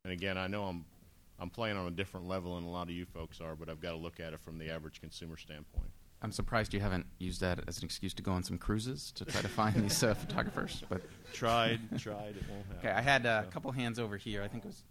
And again, I know I'm playing on a different level than a lot of you folks are, but I've got to look at it from the average consumer standpoint. I'm surprised you haven't used that as an excuse to go on some cruises to try to find these photographers. But tried, it won't happen. Okay, I had a couple hands over here. I think it was,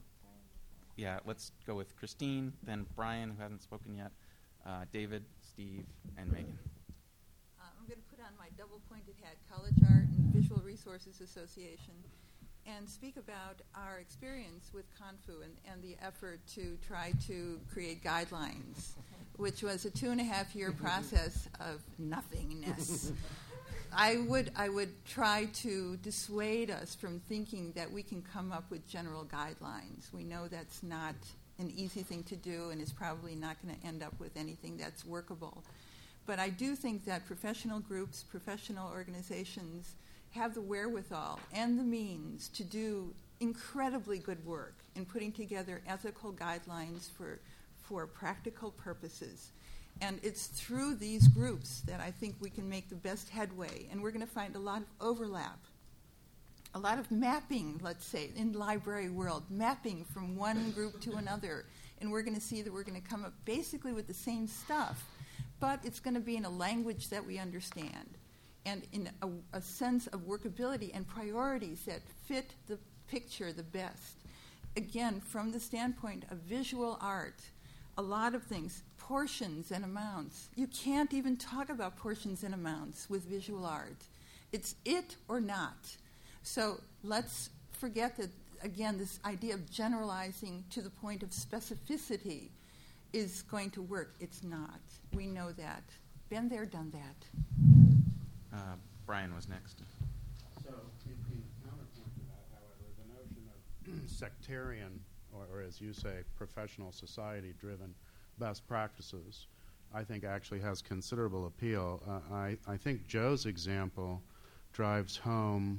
let's go with Christine, then Brian, who hasn't spoken yet, David, Steve, and Megan. I'm going to put on my double-pointed hat, College Art and Visual Resources Association, and speak about our experience with CONFU and the effort to try to create guidelines, which was a 2.5-year process of nothingness. I would try to dissuade us from thinking that we can come up with general guidelines. We know that's not an easy thing to do and is probably not going to end up with anything that's workable. But I do think that professional groups, professional organizations have the wherewithal and the means to do incredibly good work in putting together ethical guidelines for practical purposes. And it's through these groups that I think we can make the best headway. And we're going to find a lot of overlap, a lot of mapping, let's say, in the library world, mapping from one group to another. And we're going to see that we're going to come up basically with the same stuff, but it's going to be in a language that we understand and in a sense of workability and priorities that fit the picture the best. Again, from the standpoint of visual art, a lot of things, portions and amounts. You can't even talk about portions and amounts with visual art. It's it or not. So let's forget that, again, this idea of generalizing to the point of specificity is going to work. It's not. We know that. Been there, done that. Brian was next. So, in counterpoint to that, however, the notion of sectarian, or as you say, professional society-driven best practices, I think actually has considerable appeal. I think Joe's example drives home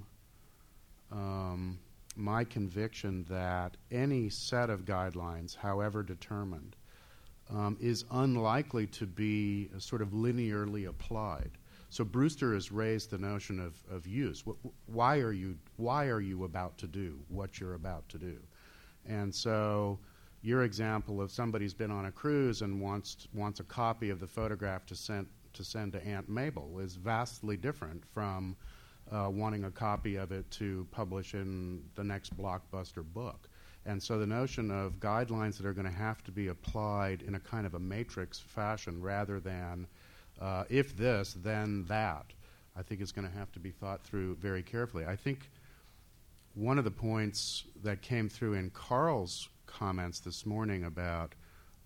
my conviction that any set of guidelines, however determined, is unlikely to be sort of linearly applied. So Brewster has raised the notion of use. Why are you about to do what you're about to do? And so your example of somebody's been on a cruise and wants a copy of the photograph to send to Aunt Mabel is vastly different from wanting a copy of it to publish in the next blockbuster book. And so the notion of guidelines that are going to have to be applied in a kind of a matrix fashion rather than if this, then that, I think is going to have to be thought through very carefully. I think one of the points that came through in Carl's comments this morning about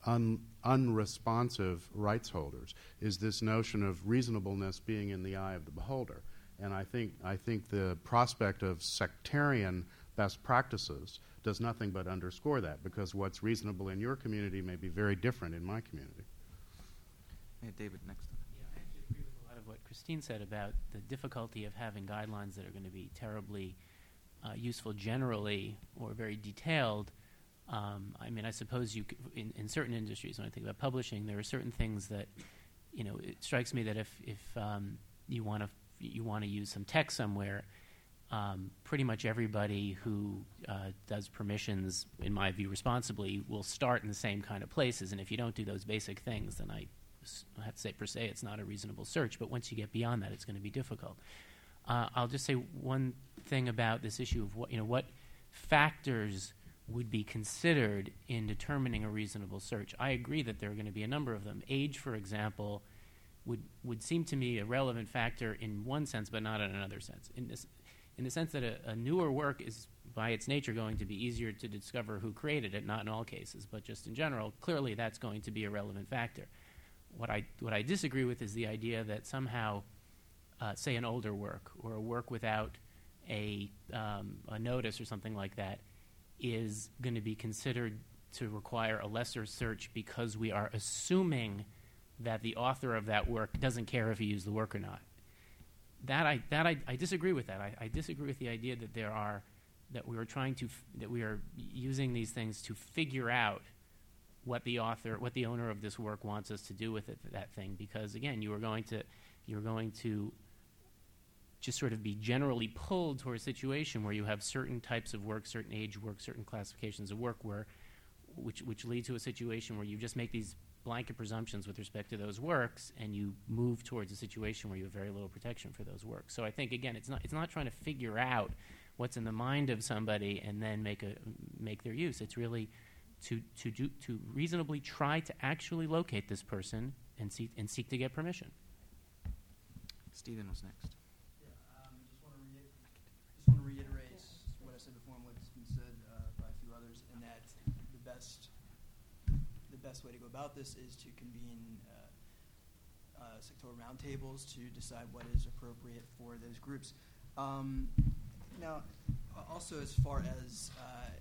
unresponsive rights holders is this notion of reasonableness being in the eye of the beholder. And I think the prospect of sectarian best practices does nothing but underscore that, because what's reasonable in your community may be very different in my community. Hey, David, next. Yeah, I actually agree with a lot of what Christine said about the difficulty of having guidelines that are going to be terribly useful generally or very detailed. I mean, I suppose you could, in certain industries, when I think about publishing, there are certain things that, it strikes me that if you want to use some text somewhere, pretty much everybody who does permissions, in my view, responsibly, will start in the same kind of places. And if you don't do those basic things, then I have to say, per se, it's not a reasonable search. But once you get beyond that, it's going to be difficult. I'll just say one thing about this issue of what factors would be considered in determining a reasonable search. I agree that there are going to be a number of them. Age, for example, would seem to me a relevant factor in one sense, but not in another sense. In the sense that a newer work is, by its nature, going to be easier to discover who created it, not in all cases, but just in general, clearly that's going to be a relevant factor. What I disagree with is the idea that somehow, say, an older work or a work without a notice or something like that is going to be considered to require a lesser search because we are assuming that the author of that work doesn't care if he used the work or not. I disagree with that. I disagree with the idea that we are using these things to figure out what the owner of this work wants us to do with that thing. Because again, you're going to just sort of be generally pulled toward a situation where you have certain types of work, certain age work, certain classifications of work, which lead to a situation where you just make these blanket presumptions with respect to those works, and you move towards a situation where you have very little protection for those works. So I think, again, it's not trying to figure out what's in the mind of somebody and then make their use. It's really to reasonably try to actually locate this person and seek to get permission. Stephen was next. Just want to reiterate what I said before and what's been said by a few others, in that the best way to go about this is to convene sectoral roundtables to decide what is appropriate for those groups. Now, also as far as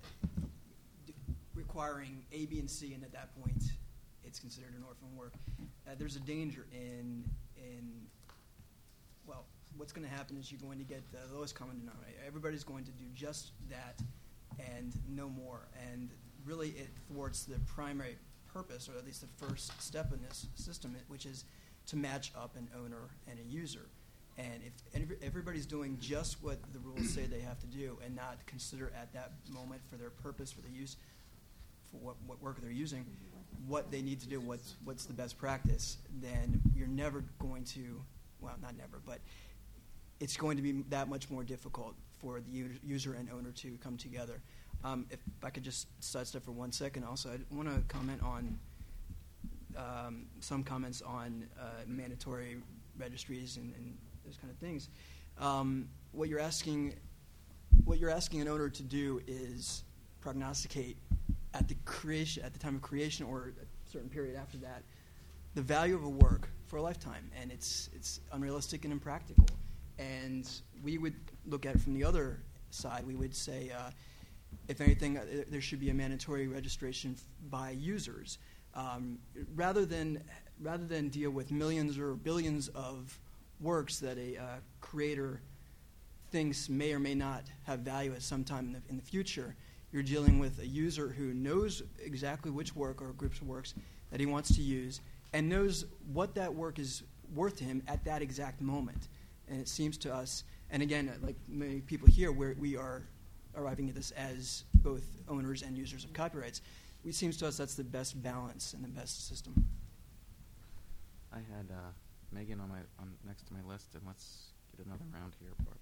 requiring A, B, and C, and at that point it's considered an orphan work, there's a danger in well, what's going to happen is you're going to get the lowest common denominator. Everybody's going to do just that and no more. And really it thwarts the primary purpose, or at least the first step in this system, which is to match up an owner and a user. And if everybody's doing just what the rules say they have to do and not consider at that moment for their purpose, for the use, for what work they're using, what they need to do, what's the best practice, then you're never going to, well, not never, but it's going to be that much more difficult for the user and owner to come together. If I could just sidestep for 1 second also, I want to comment on some comments on mandatory registries and those kind of things. What you're asking an owner to do is prognosticate at the time of creation, or a certain period after that, the value of a work for a lifetime, and it's unrealistic and impractical. And we would look at it from the other side. We would say, if anything, there should be a mandatory registration by users, rather than deal with millions or billions of works that a creator thinks may or may not have value at some time in the future. You're dealing with a user who knows exactly which work or groups of works that he wants to use and knows what that work is worth to him at that exact moment. And it seems to us, and again, like many people here, we are arriving at this as both owners and users of copyrights. It seems to us that's the best balance and the best system. I had Megan on next to my list, and let's get another round here, Barbara.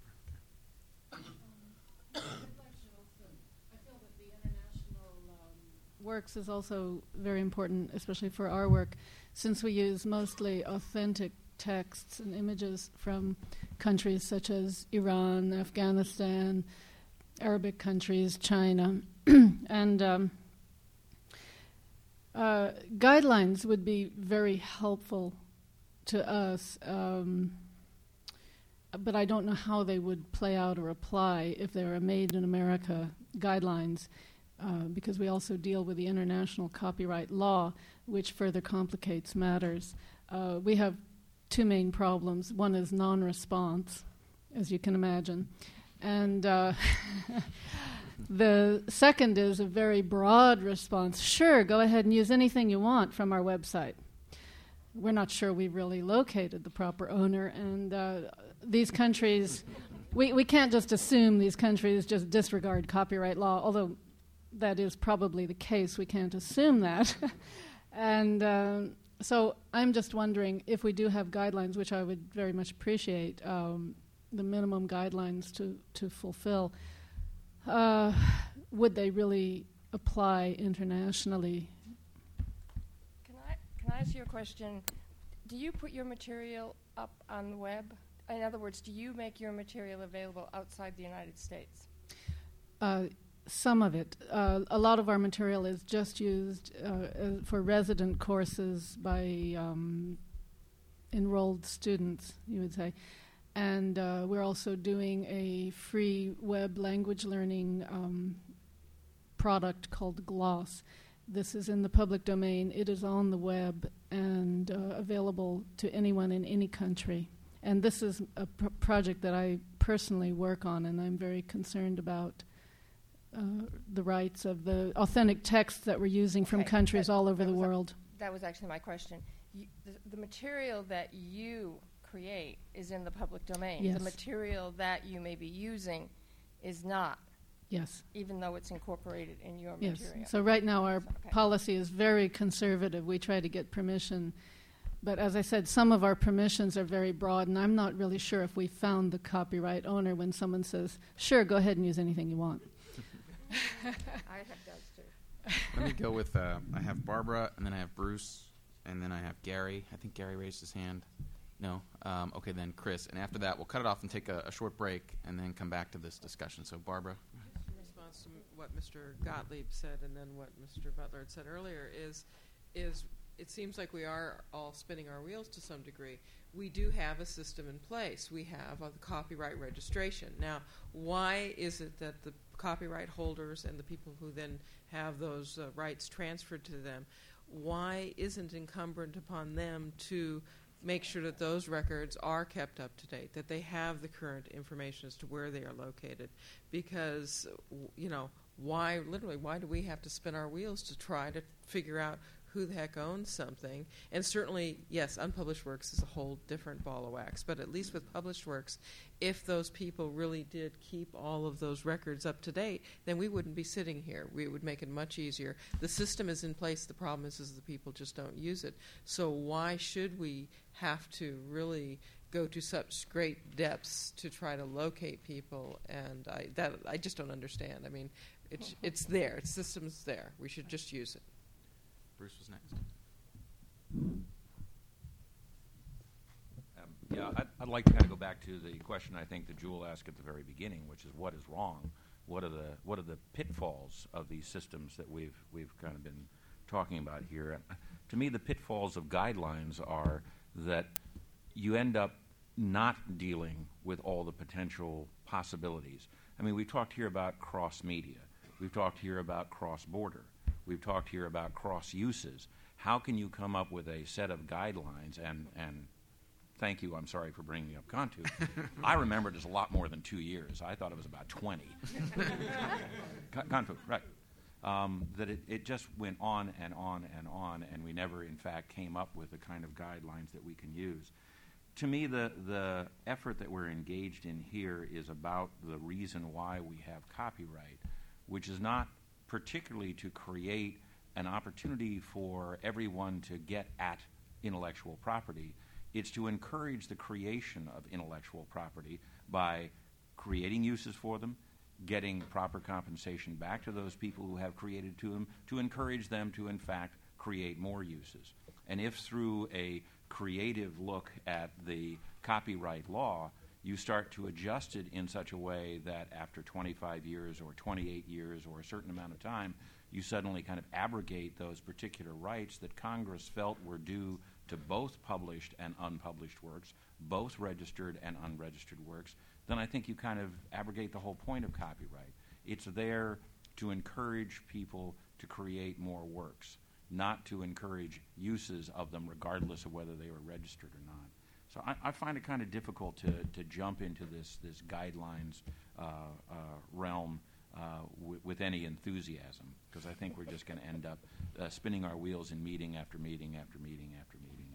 Works is also very important, especially for our work, since we use mostly authentic texts and images from countries such as Iran, Afghanistan, Arabic countries, China, and guidelines would be very helpful to us, but I don't know how they would play out or apply if they were Made in America guidelines. Because we also deal with the international copyright law, which further complicates matters. We have two main problems. One is non-response, as you can imagine. And the second is a very broad response. Sure, go ahead and use anything you want from our website. We're not sure we've really located the proper owner, and these countries, we can't just assume these countries just disregard copyright law, although that is probably the case. We can't assume that. And so I'm just wondering if we do have guidelines, which I would very much appreciate, the minimum guidelines to fulfill, would they really apply internationally? Can I ask you a question? Do you put your material up on the web? In other words, do you make your material available outside the United States? Some of it. A lot of our material is just used for resident courses by enrolled students, you would say. And we're also doing a free web language learning product called Gloss. This is in the public domain. It is on the web and available to anyone in any country. And this is a project that I personally work on, and I'm very concerned about the rights of the authentic texts that we're using from countries all over the world. That was actually my question. The material that you create is in the public domain. Yes. The material that you may be using is not, Yes. even though it's incorporated in your Yes. material. So right now our Okay. policy is very conservative. We try to get permission. But as I said, some of our permissions are very broad, and I'm not really sure if we found the copyright owner when someone says, sure, go ahead and use anything you want. I have those too. Let me go with, I have Barbara, and then I have Bruce, and then I have Gary. I think Gary raised his hand. No? Okay, then Chris. And after that, we'll cut it off and take a short break and then come back to this discussion. So, Barbara? In response to what Mr. Gottlieb said and then what Mr. Butler had said earlier is it seems like we are all spinning our wheels to some degree. We do have a system in place. We have the copyright registration. Now, why is it that the copyright holders and the people who then have those rights transferred to them, why isn't incumbent upon them to make sure that those records are kept up to date, that they have the current information as to where they are located? Because, why do we have to spin our wheels to try to figure out who the heck owns something? And certainly, yes, unpublished works is a whole different ball of wax, but at least with published works, if those people really did keep all of those records up to date, then we wouldn't be sitting here. We would make it much easier. The system is in place. The problem is the people just don't use it. So why should we have to really go to such great depths to try to locate people? And I just don't understand. I mean, it's there. The system's there. We should just use it. Bruce was next. I'd like to kind of go back to the question I think that Jewel asked at the very beginning, which is what is wrong? What are the pitfalls of these systems that we've kind of been talking about here? And to me, the pitfalls of guidelines are that you end up not dealing with all the potential possibilities. I mean, we've talked here about cross-media. We've talked here about cross-border. We've talked here about cross-uses. How can you come up with a set of guidelines and thank you, I'm sorry for bringing up Cantu. I remember it as a lot more than 2 years. I thought it was about 20. Cantu, right. That it just went on and on and on, and we never, in fact, came up with the kind of guidelines that we can use. To me, the effort that we're engaged in here is about the reason why we have copyright, which is not particularly to create an opportunity for everyone to get at intellectual property. It's to encourage the creation of intellectual property by creating uses for them, getting proper compensation back to those people who have created to them, to encourage them to, in fact, create more uses. And if through a creative look at the copyright law, you start to adjust it in such a way that after 25 years or 28 years or a certain amount of time, you suddenly kind of abrogate those particular rights that Congress felt were due to both published and unpublished works, both registered and unregistered works, then I think you kind of abrogate the whole point of copyright. It's there to encourage people to create more works, not to encourage uses of them regardless of whether they were registered or not. So I find it kind of difficult to jump into this guidelines realm with any enthusiasm, because I think we're just going to end up spinning our wheels in meeting after meeting after meeting after meeting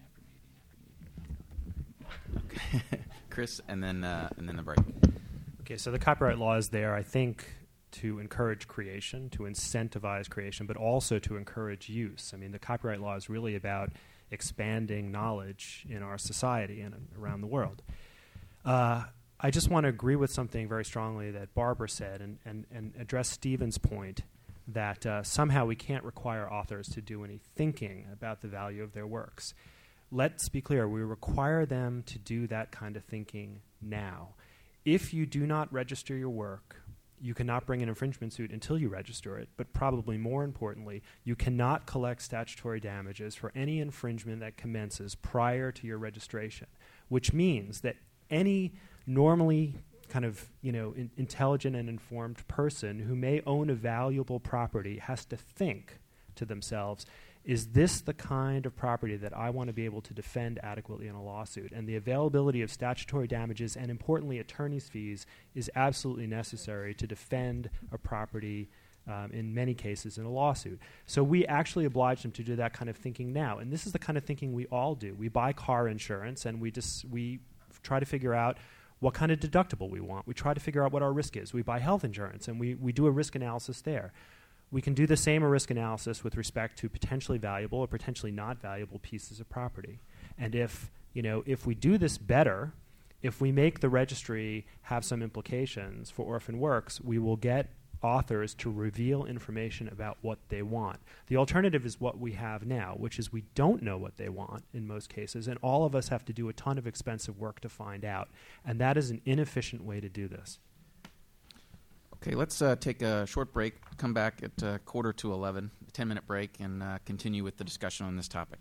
after meeting after meeting. Okay. Chris, and then the break. Okay, so the copyright law is there, I think, to encourage creation, to incentivize creation, but also to encourage use. I mean, the copyright law is really about expanding knowledge in our society and around the world. I just want to agree with something very strongly that Barbara said and address Stephen's point that somehow we can't require authors to do any thinking about the value of their works. Let's be clear, we require them to do that kind of thinking now. If you do not register your work, you cannot bring an infringement suit until you register it, but probably more importantly, you cannot collect statutory damages for any infringement that commences prior to your registration, which means that any normally kind of intelligent and informed person who may own a valuable property has to think to themselves, is this the kind of property that I want to be able to defend adequately in a lawsuit? And the availability of statutory damages and, importantly, attorney's fees is absolutely necessary to defend a property in many cases in a lawsuit. So we actually oblige them to do that kind of thinking now. And this is the kind of thinking we all do. We buy car insurance and we try to figure out what kind of deductible we want. We try to figure out what our risk is. We buy health insurance, and we do a risk analysis there. We can do the same risk analysis with respect to potentially valuable or potentially not valuable pieces of property. And if we do this better, if we make the registry have some implications for orphan works, we will get authors to reveal information about what they want. The alternative is what we have now, which is we don't know what they want in most cases, and all of us have to do a ton of expensive work to find out. And that is an inefficient way to do this. Okay, let's take a short break, come back at 11:45, a 10-minute break, and continue with the discussion on this topic.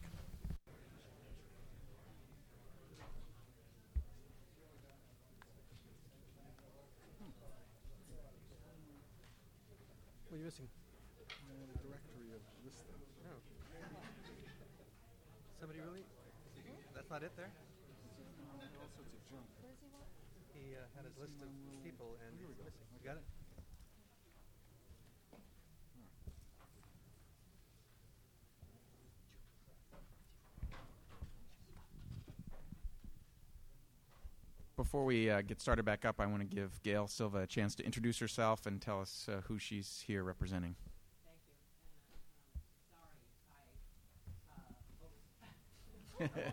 What are you missing? The directory of listing. No. Somebody really? That's not it there? All sorts of junk. He had his list of people and he's missing. You got it? Before we get started back up, I want to give Gail Silva a chance to introduce herself and tell us who she's here representing. Thank you. So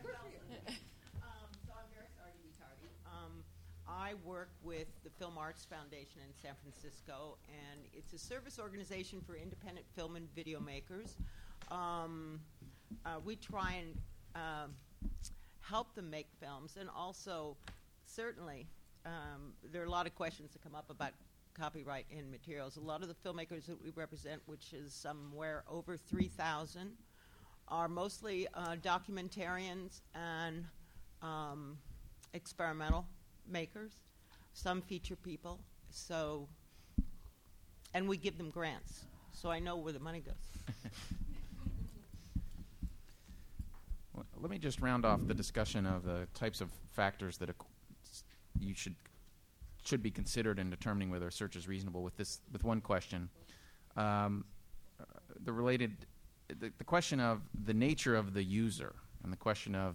I'm very sorry to be tardy. I work with the Film Arts Foundation in San Francisco, and it's a service organization for independent film and video makers. We try and help them make films, and also certainly there are a lot of questions that come up about copyright in materials. A lot of the filmmakers that we represent, which is somewhere over 3,000, are mostly documentarians and experimental makers. Some feature people. So, and we give them grants, so I know where the money goes. Well, let me just round off the discussion of the types of factors that you should be considered in determining whether a search is reasonable. With one question, the question of the nature of the user and the question of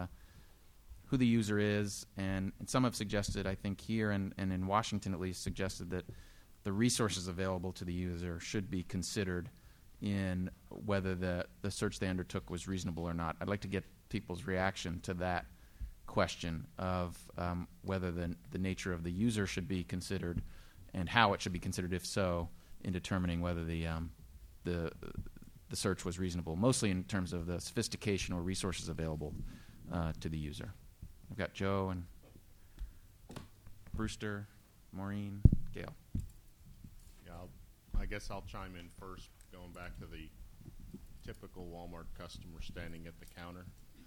who the user is, and some have suggested, I think here and in Washington at least, suggested that the resources available to the user should be considered in whether the search they undertook was reasonable or not. I'd like to get people's reaction to that question of whether the nature of the user should be considered and how it should be considered, if so, in determining whether the search was reasonable, mostly in terms of the sophistication or resources available to the user. I've got Joe and Brewster, Maureen, Gail. Yeah, I guess I'll chime in first, going back to the typical Walmart customer standing at the counter.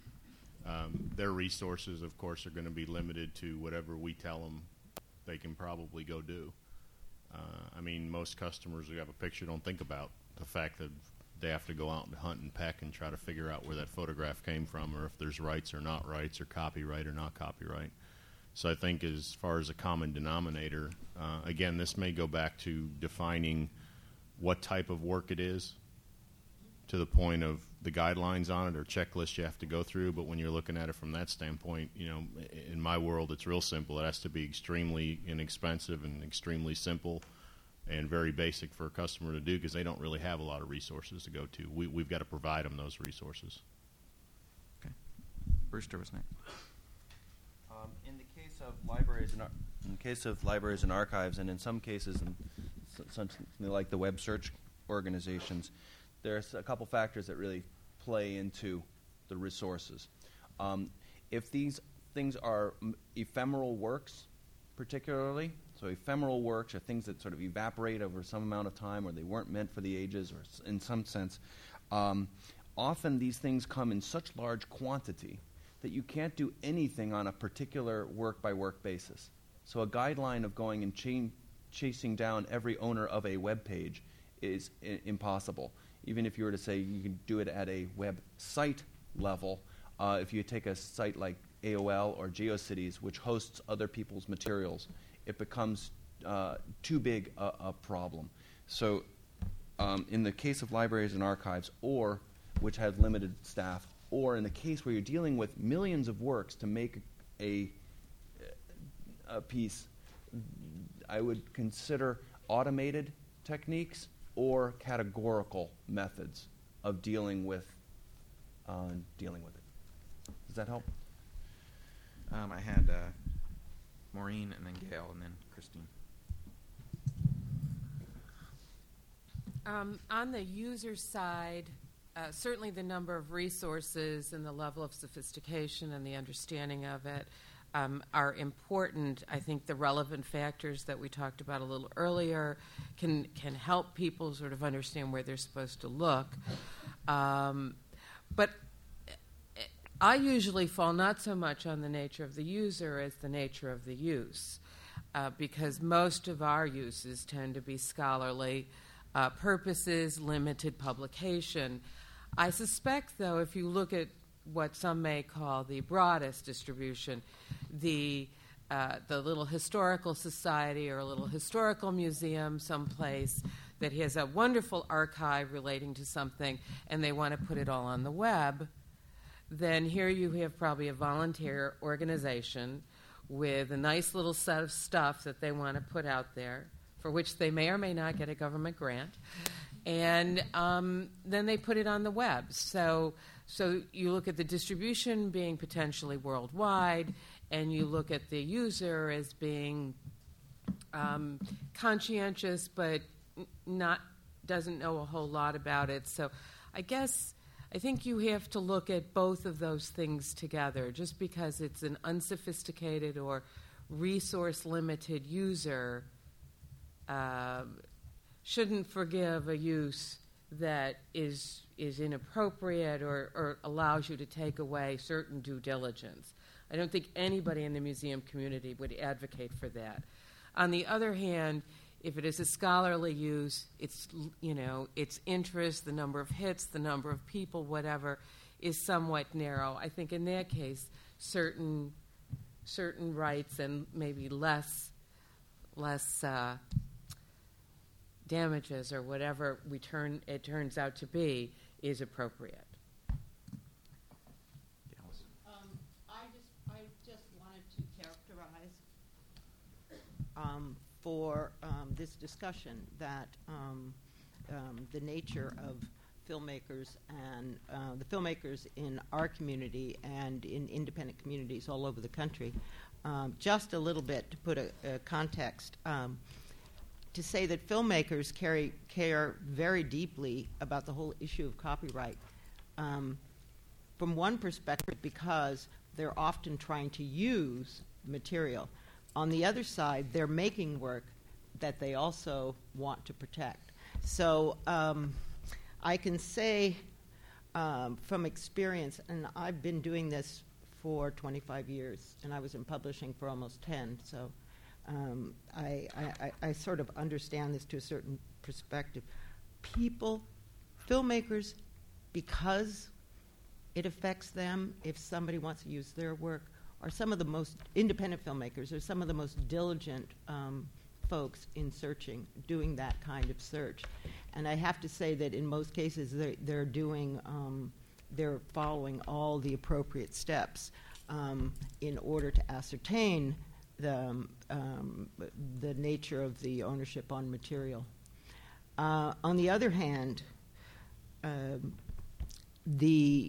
Their resources, of course, are going to be limited to whatever we tell them they can probably go do. I mean, most customers who have a picture don't think about the fact that they have to go out and hunt and peck and try to figure out where that photograph came from, or if there's rights or not rights, or copyright or not copyright. So I think as far as a common denominator, again, this may go back to defining what type of work it is, to the point of the guidelines on it or checklists you have to go through. But when you're looking at it from that standpoint, in my world, it's real simple. It has to be extremely inexpensive and extremely simple and very basic for a customer to do, because they don't really have a lot of resources to go to. We've got to provide them those resources. Okay. Brewster was next. In the case of libraries and archives, and in some cases, something like the web search organizations, there's a couple factors that really play into the resources. If these things are ephemeral works, particularly, so ephemeral works are things that sort of evaporate over some amount of time, or they weren't meant for the ages, or in some sense, often these things come in such large quantity that you can't do anything on a particular work-by-work basis. So a guideline of going and chasing down every owner of a web page is impossible. Even if you were to say you can do it at a website level, if you take a site like AOL or GeoCities, which hosts other people's materials, it becomes too big a problem. So in the case of libraries and archives, or which have limited staff, or in the case where you're dealing with millions of works to make a piece, I would consider automated techniques or categorical methods of dealing with it. Does that help? I had Maureen and then Gail and then Christine. On the user side, certainly the number of resources and the level of sophistication and the understanding of it are important. I think the relevant factors that we talked about a little earlier can help people sort of understand where they're supposed to look. But I usually fall not so much on the nature of the user as the nature of the use, because most of our uses tend to be scholarly purposes, limited publication. I suspect, though, if you look at what some may call the broadest distribution, the little historical society or a little historical museum someplace that has a wonderful archive relating to something and they want to put it all on the web, then here you have probably a volunteer organization with a nice little set of stuff that they want to put out there, for which they may or may not get a government grant, and then they put it on the web. So you look at the distribution being potentially worldwide, and you look at the user as being conscientious but doesn't know a whole lot about it. So I think you have to look at both of those things together. Just because it's an unsophisticated or resource-limited user shouldn't forgive a use that is inappropriate or allows you to take away certain due diligence. I don't think anybody in the museum community would advocate for that. On the other hand, if it is a scholarly use, its interest, the number of hits, the number of people, whatever, is somewhat narrow. I think in that case, certain rights and maybe less damages or whatever it turns out to be is appropriate. I just wanted to characterize for this discussion that the nature of filmmakers and the filmmakers in our community and in independent communities all over the country, just a little bit to put a context, to say that filmmakers care very deeply about the whole issue of copyright. From one perspective, because they're often trying to use material. On the other side, they're making work that they also want to protect. So I can say from experience, and I've been doing this for 25 years, and I was in publishing for almost 10, so I sort of understand this to a certain perspective. Filmmakers, because it affects them if somebody wants to use their work, are some of the most independent filmmakers, are some of the most diligent folks in doing that kind of search. And I have to say that in most cases they're following all the appropriate steps in order to ascertain the nature of the ownership on material. On the other hand, the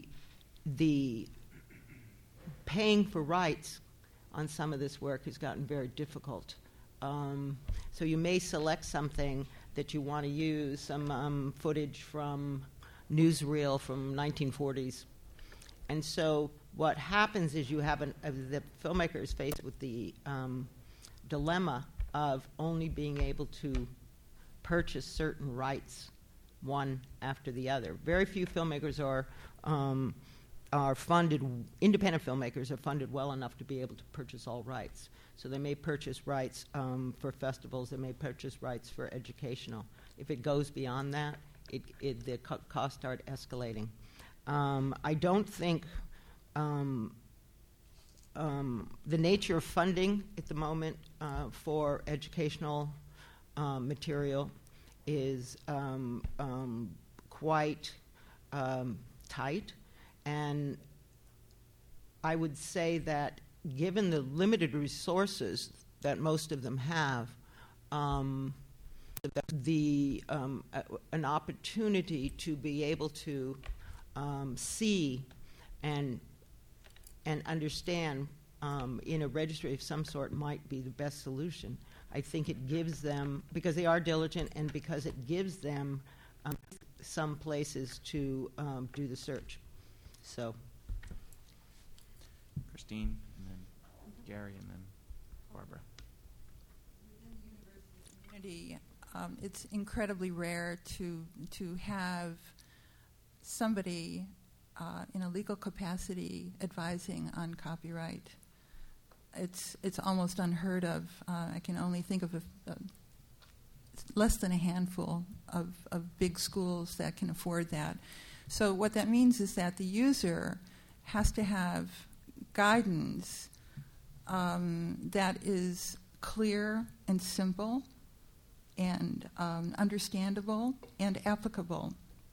paying for rights on some of this work has gotten very difficult. So you may select something that you want to use, some footage from newsreel from 1940s. And so what happens is you have the filmmaker is faced with the dilemma of only being able to purchase certain rights one after the other. Very few filmmakers are funded, independent filmmakers are funded well enough to be able to purchase all rights. So they may purchase rights for festivals, they may purchase rights for educational. If it goes beyond that, the costs start escalating. I don't think the nature of funding at the moment for educational material is quite tight, and I would say that given the limited resources that most of them have, an opportunity to be able to see and understand in a registry of some sort might be the best solution. I think it gives them, because they are diligent and because it gives them some places to do the search. So, Christine, and then Gary, and then Barbara. Community, it's incredibly rare to have somebody in a legal capacity advising on copyright. It's almost unheard of. I can only think of less than a handful of big schools that can afford that. So what that means is that the user has to have guidance that is clear and simple and understandable and applicable.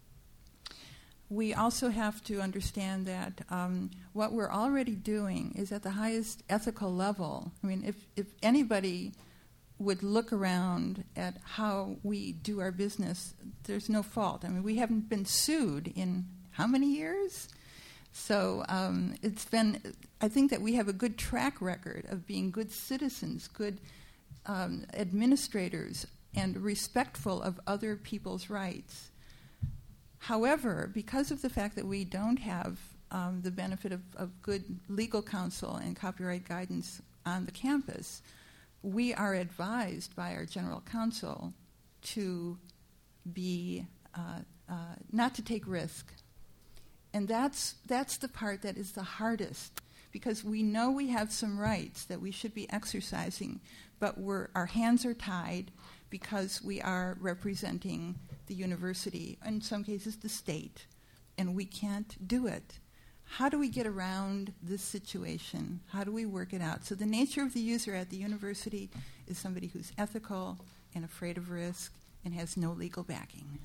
We also have to understand that what we're already doing is at the highest ethical level. I mean, if anybody would look around at how we do our business, there's no fault. I mean, we haven't been sued in how many years? So it's been, I think that we have a good track record of being good citizens, good administrators, and respectful of other people's rights. However, because of the fact that we don't have the benefit of good legal counsel and copyright guidance on the campus, we are advised by our general counsel to be not to take risk. And that's the part that is the hardest, because we know we have some rights that we should be exercising, but our hands are tied because we are representing the university, in some cases the state, and we can't do it. How do we get around this situation? How do we work it out? So the nature of the user at the university is somebody who's ethical and afraid of risk and has no legal backing.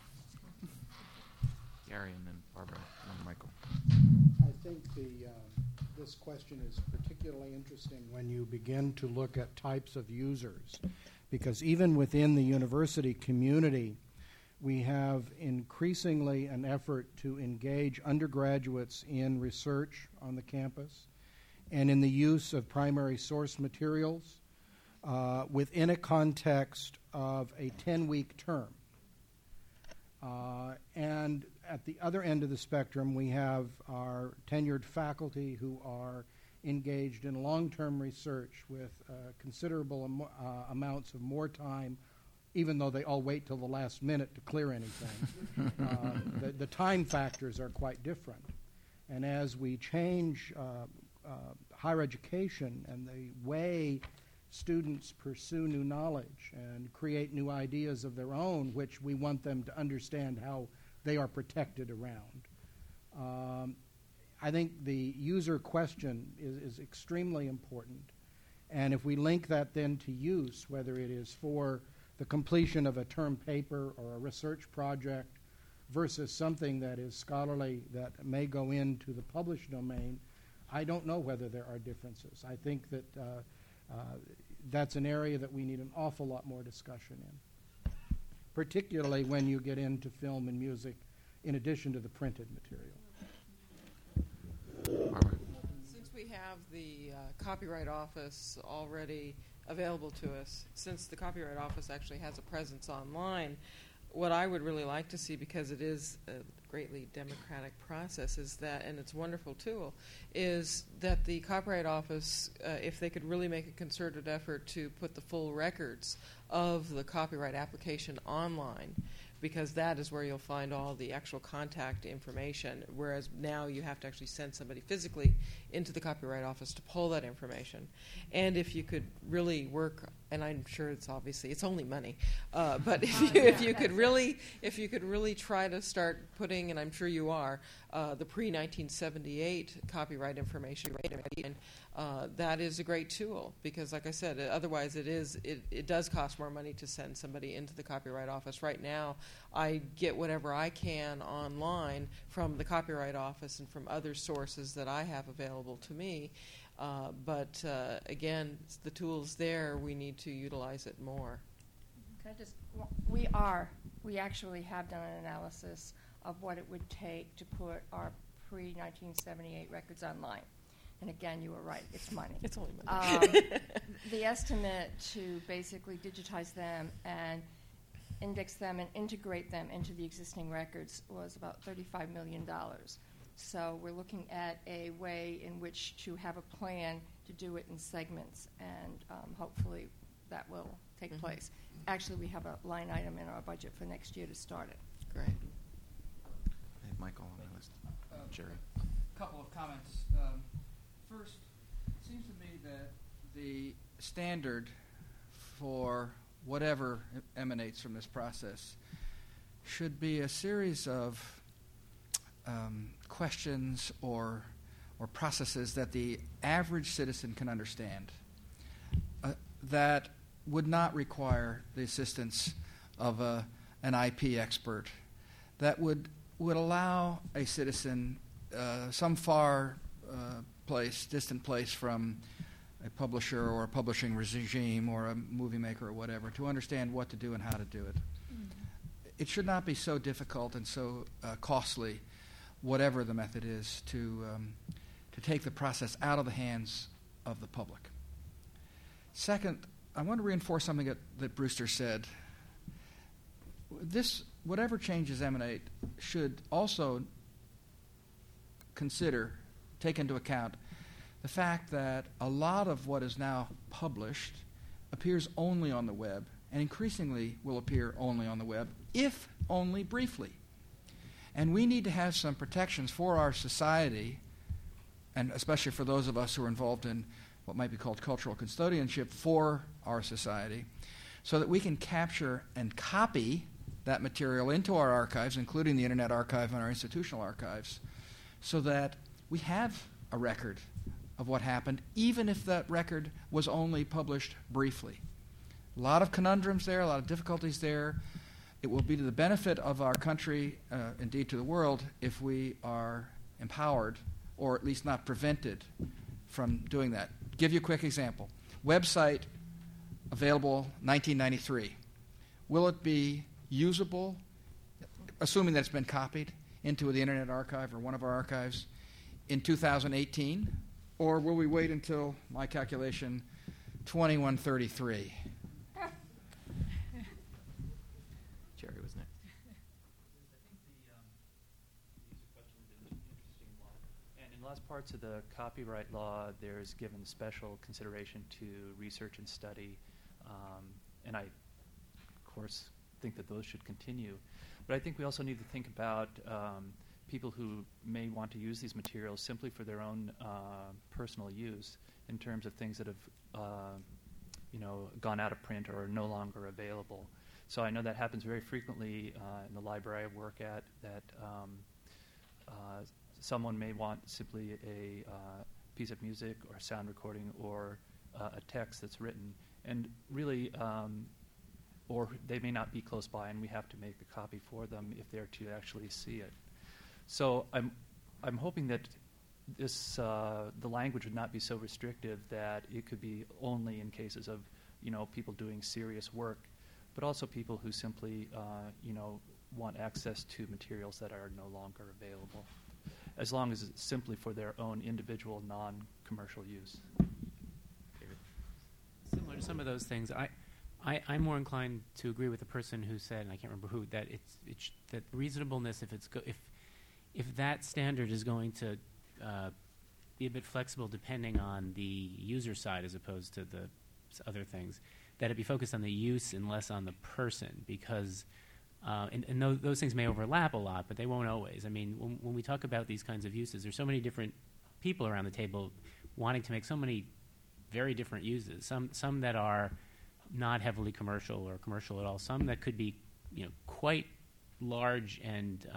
Gary, and then Barbara, and then Michael. I think this question is particularly interesting when you begin to look at types of users, because even within the university community, we have increasingly an effort to engage undergraduates in research on the campus and in the use of primary source materials within a context of a 10-week term. And at the other end of the spectrum, we have our tenured faculty who are engaged in long-term research with considerable amounts of more time, even though they all wait till the last minute to clear anything. The time factors are quite different. And as we change higher education and the way students pursue new knowledge and create new ideas of their own, which we want them to understand how they are protected around, I think the user question is extremely important. And if we link that then to use, whether it is for the completion of a term paper or a research project versus something that is scholarly that may go into the published domain, I don't know whether there are differences. I think that that's an area that we need an awful lot more discussion in, particularly when you get into film and music in addition to the printed material. Barbara. Since we have the Copyright Office already available to us, since the Copyright Office actually has a presence online, what I would really like to see, because it is a greatly democratic process, is that, and it's a wonderful tool, is that the Copyright Office, if they could really make a concerted effort to put the full records of the copyright application online, because that is where you'll find all the actual contact information, whereas now you have to actually send somebody physically into the Copyright Office to pull that information. And if you could really work, and I'm sure it's obviously, it's only money, but if you could really try to start putting, and I'm sure you are, the pre-1978 copyright information, that is a great tool, because like I said, otherwise it does cost more money to send somebody into the Copyright Office. Right now, I get whatever I can online from the Copyright Office and from other sources that I have available to me. But again, the tool's there. We need to utilize it more. Can I just, we actually have done an analysis of what it would take to put our pre-1978 records online. And again, you were right, it's money. It's only money. The estimate to basically digitize them and index them and integrate them into the existing records was about $35 million. So we're looking at a way in which to have a plan to do it in segments, and hopefully that will take place. Actually, we have a line item in our budget for next year to start it. Great. Hey, Michael on the list. Jerry. A couple of comments. First, it seems to me that the standard for whatever emanates from this process should be a series of questions or processes that the average citizen can understand, that would not require the assistance of an IP expert, that would allow a citizen some far distant place from a publisher or a publishing regime or a movie maker or whatever to understand what to do and how to do it. It should not be so difficult and so costly, whatever the method is, to take the process out of the hands of the public. Second, I want to reinforce something that Brewster said. Whatever changes emanate should also take into account the fact that a lot of what is now published appears only on the web, and increasingly will appear only on the web, if only briefly. And we need to have some protections for our society, and especially for those of us who are involved in what might be called cultural custodianship for our society, so that we can capture and copy that material into our archives, including the Internet Archive and our institutional archives, so that we have a record of what happened, even if that record was only published briefly. A lot of conundrums there, a lot of difficulties there. It will be to the benefit of our country, indeed to the world, if we are empowered, or at least not prevented from doing that. Give you a quick example. Website available 1993. Will it be usable, assuming that it's been copied, into the Internet Archive or one of our archives in 2018? Or will we wait until, my calculation, 2133? Jerry was next. And in last parts of the copyright law, there's given special consideration to research and study, and I, of course, think that those should continue. But I think we also need to think about people who may want to use these materials simply for their own personal use, in terms of things that have gone out of print or are no longer available. So I know that happens very frequently in the library I work at, that someone may want simply a piece of music or sound recording or a text that's written, and really or they may not be close by, and we have to make a copy for them if they're to actually see it. So I'm hoping that this the language would not be so restrictive that it could be only in cases of people doing serious work, but also people who simply want access to materials that are no longer available, as long as it's simply for their own individual non-commercial use. Similar to some of those things, I'm more inclined to agree with the person who said, and I can't remember who, that that reasonableness, if that standard is going to be a bit flexible depending on the user side as opposed to the other things, that it be focused on the use and less on the person, because and those things may overlap a lot, but they won't always. I mean, when we talk about these kinds of uses, there's so many different people around the table wanting to make so many very different uses. Some that are not heavily commercial or commercial at all. Some that could be, quite large and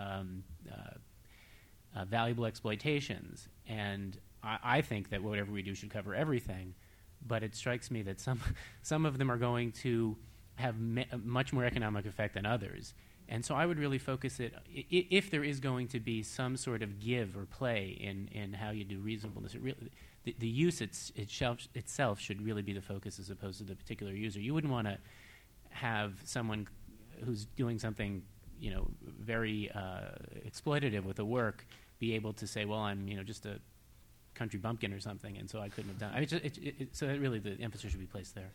valuable exploitations. And I think that whatever we do should cover everything. But it strikes me that some of them are going to have much more economic effect than others. And so I would really focus it, if there is going to be some sort of give or play in how you do reasonableness, the use itself should really be the focus as opposed to the particular user. You wouldn't want to have someone who's doing something, very exploitative with a work be able to say, well, I'm, just a country bumpkin or something, and so I couldn't have done. I mean, so really the emphasis should be placed there.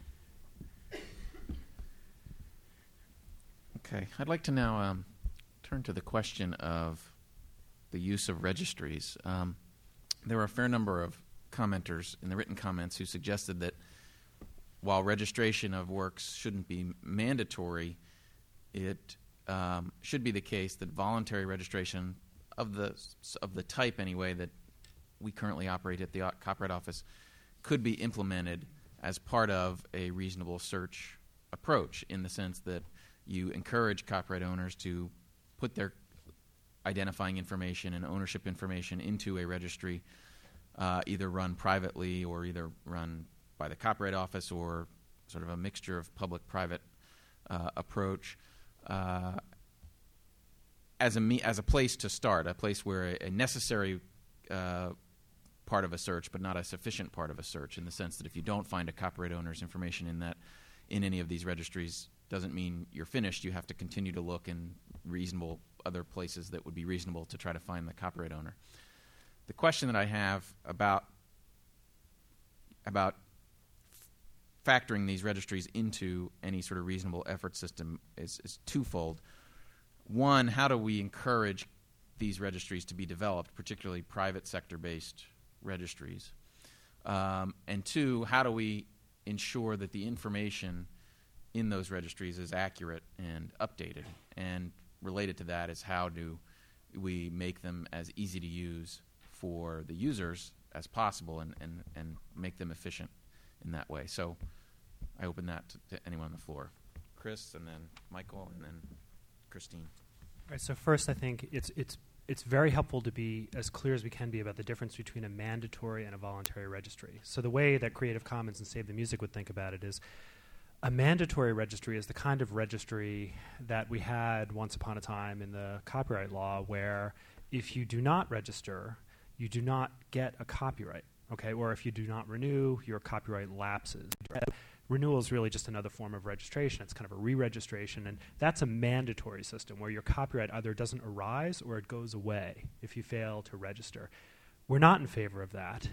Okay, I'd like to now turn to the question of the use of registries. There were a fair number of commenters in the written comments who suggested that while registration of works shouldn't be mandatory, it should be the case that voluntary registration of the type, anyway, that we currently operate at the Copyright Office could be implemented as part of a reasonable search approach, in the sense that you encourage copyright owners to put their identifying information and ownership information into a registry, either run privately or either run by the Copyright Office, or sort of a mixture of public-private approach, as a place to start, a place where a necessary part of a search, but not a sufficient part of a search, in the sense that if you don't find a copyright owner's information in any of these registries, doesn't mean you're finished. You have to continue to look in reasonable other places that would be reasonable to try to find the copyright owner. The question that I have about factoring these registries into any sort of reasonable effort system is twofold. One, how do we encourage these registries to be developed, particularly private sector-based registries? And two, how do we ensure that the information in those registries is accurate and updated? And related to that is, how do we make them as easy to use for the users as possible and make them efficient in that way? So I open that to anyone on the floor. Chris, and then Michael, and then Christine. All right, so first, I think it's very helpful to be as clear as we can be about the difference between a mandatory and a voluntary registry. So the way that Creative Commons and Save the Music would think about it is, a mandatory registry is the kind of registry that we had once upon a time in the copyright law, where if you do not register, you do not get a copyright, okay? Or if you do not renew, your copyright lapses. Renewal is really just another form of registration. It's kind of a re-registration, and that's a mandatory system where your copyright either doesn't arise or it goes away if you fail to register. We're not in favor of that.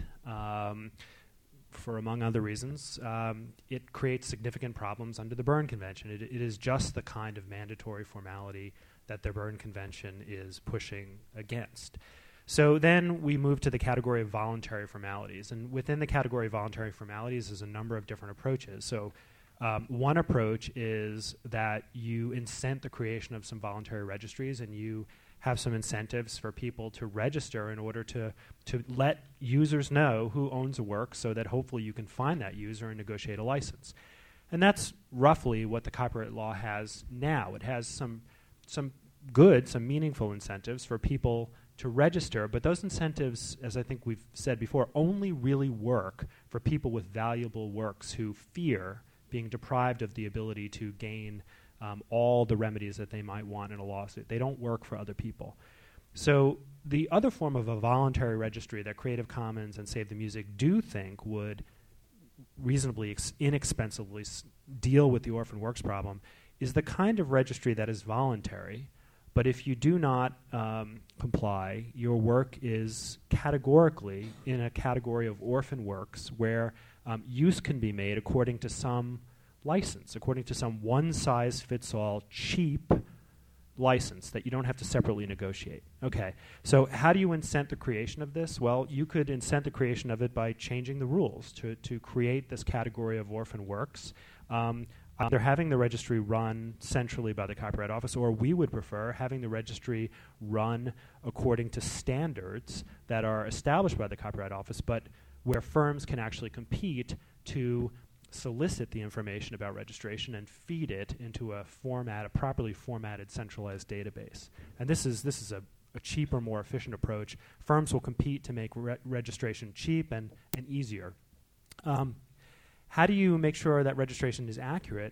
For, among other reasons, it creates significant problems under the Berne Convention. It is just the kind of mandatory formality that the Berne Convention is pushing against. So then we move to the category of voluntary formalities. And within the category of voluntary formalities is a number of different approaches. So one approach is that you incent the creation of some voluntary registries, and you have some incentives for people to register in order to let users know who owns a work, so that hopefully you can find that user and negotiate a license. And that's roughly what the copyright law has now. It has some meaningful incentives for people to register, but those incentives, as I think we've said before, only really work for people with valuable works who fear being deprived of the ability to gain all the remedies that they might want in a lawsuit. They don't work for other people. So the other form of a voluntary registry that Creative Commons and Save the Music do think would reasonably inexpensively deal with the orphan works problem is the kind of registry that is voluntary, but if you do not comply, your work is categorically in a category of orphan works where use can be made according to some license, according to some one-size-fits-all cheap license that you don't have to separately negotiate. Okay, so how do you incent the creation of this? Well, you could incent the creation of it by changing the rules to create this category of orphan works. Either having the registry run centrally by the Copyright Office, or we would prefer having the registry run according to standards that are established by the Copyright Office, but where firms can actually compete to solicit the information about registration and feed it into a properly formatted centralized database. And this is a cheaper, more efficient approach. Firms will compete to make registration cheap and easier. How do you make sure that registration is accurate?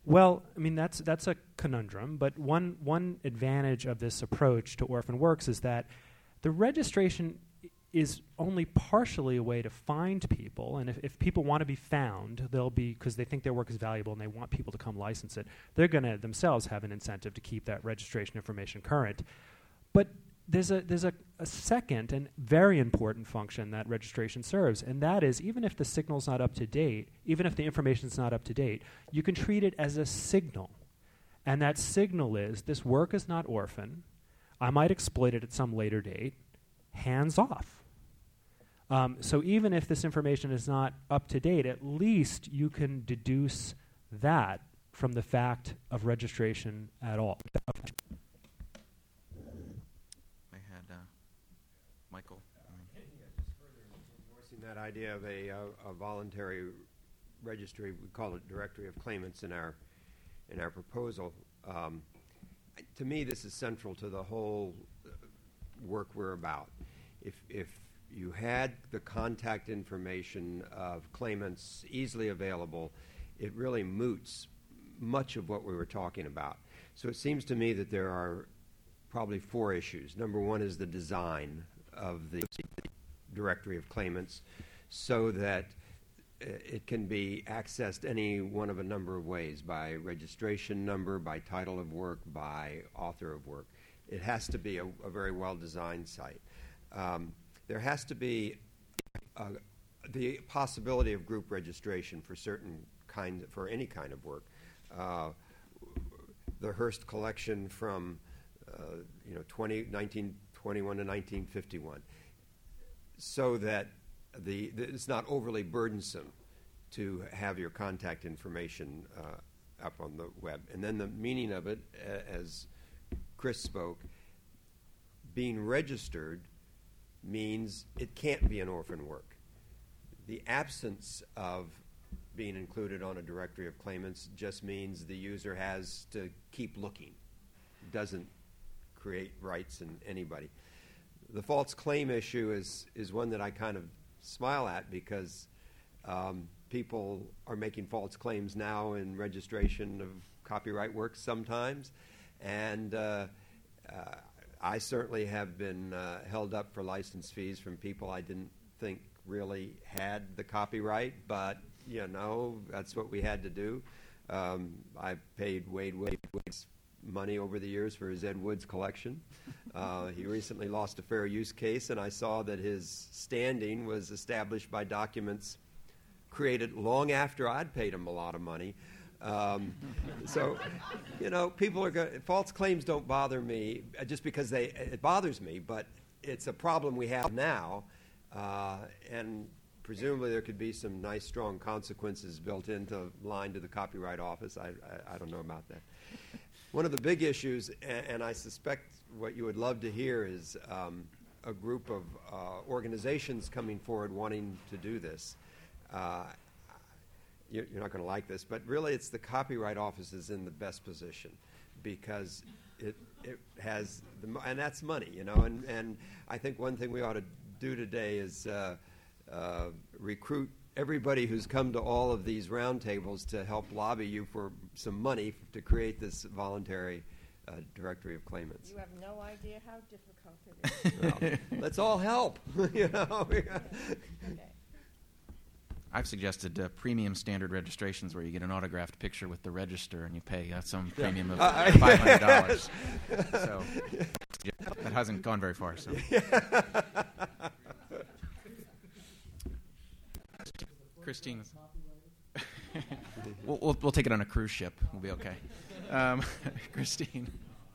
Well, I mean, that's a conundrum, but one advantage of this approach to orphan works is that the registration is only partially a way to find people, and if people want to be found, they'll be, because they think their work is valuable and they want people to come license it, they're going to themselves have an incentive to keep that registration information current. But there's a second and very important function that registration serves, and that is, even if the signal's not up to date, even if the information's not up to date, you can treat it as a signal. And that signal is, this work is not orphan, I might exploit it at some later date, hands off. So even if this information is not up to date, at least you can deduce that from the fact of registration at all. I had Michael. Endorsing that idea of a voluntary registry, we call it directory of claimants in our proposal. To me, this is central to the whole work we're about. If you had the contact information of claimants easily available, it really moots much of what we were talking about. So it seems to me that there are probably 4 issues. Number one is the design of the directory of claimants so that it can be accessed any one of a number of ways, by registration number, by title of work, by author of work. It has to be a very well-designed site. There has to be the possibility of group registration for for any kind of work. The Hearst collection from 1921 to 1951, so that it's not overly burdensome to have your contact information up on the web. And then the meaning of it, as Chris spoke, being registered means it can't be an orphan work. The absence of being included on a directory of claimants just means the user has to keep looking. It doesn't create rights in anybody. The false claim issue is one that I kind of smile at, because people are making false claims now in registration of copyright works sometimes, and I certainly have been held up for license fees from people I didn't think really had the copyright, but that's what we had to do. I paid Wade Woods money over the years for his Ed Woods collection. He recently lost a fair use case, and I saw that his standing was established by documents created long after I'd paid him a lot of money. So, people are false claims don't bother me just because it bothers me, but it's a problem we have now, and presumably there could be some nice, strong consequences built into line to the Copyright Office. I don't know about that. One of the big issues, and I suspect what you would love to hear, is a group of organizations coming forward wanting to do this. You're not going to like this, but really it's the Copyright Office is in the best position, because it has, and that's money, and I think one thing we ought to do today is recruit everybody who's come to all of these roundtables to help lobby you for some money to create this voluntary directory of claimants. You have no idea how difficult it is. Well, let's all help. Okay. I've suggested premium standard registrations where you get an autographed picture with the register and you pay some premium of $500. So that hasn't gone very far. So. Christine. we'll take it on a cruise ship. We'll be okay. Christine.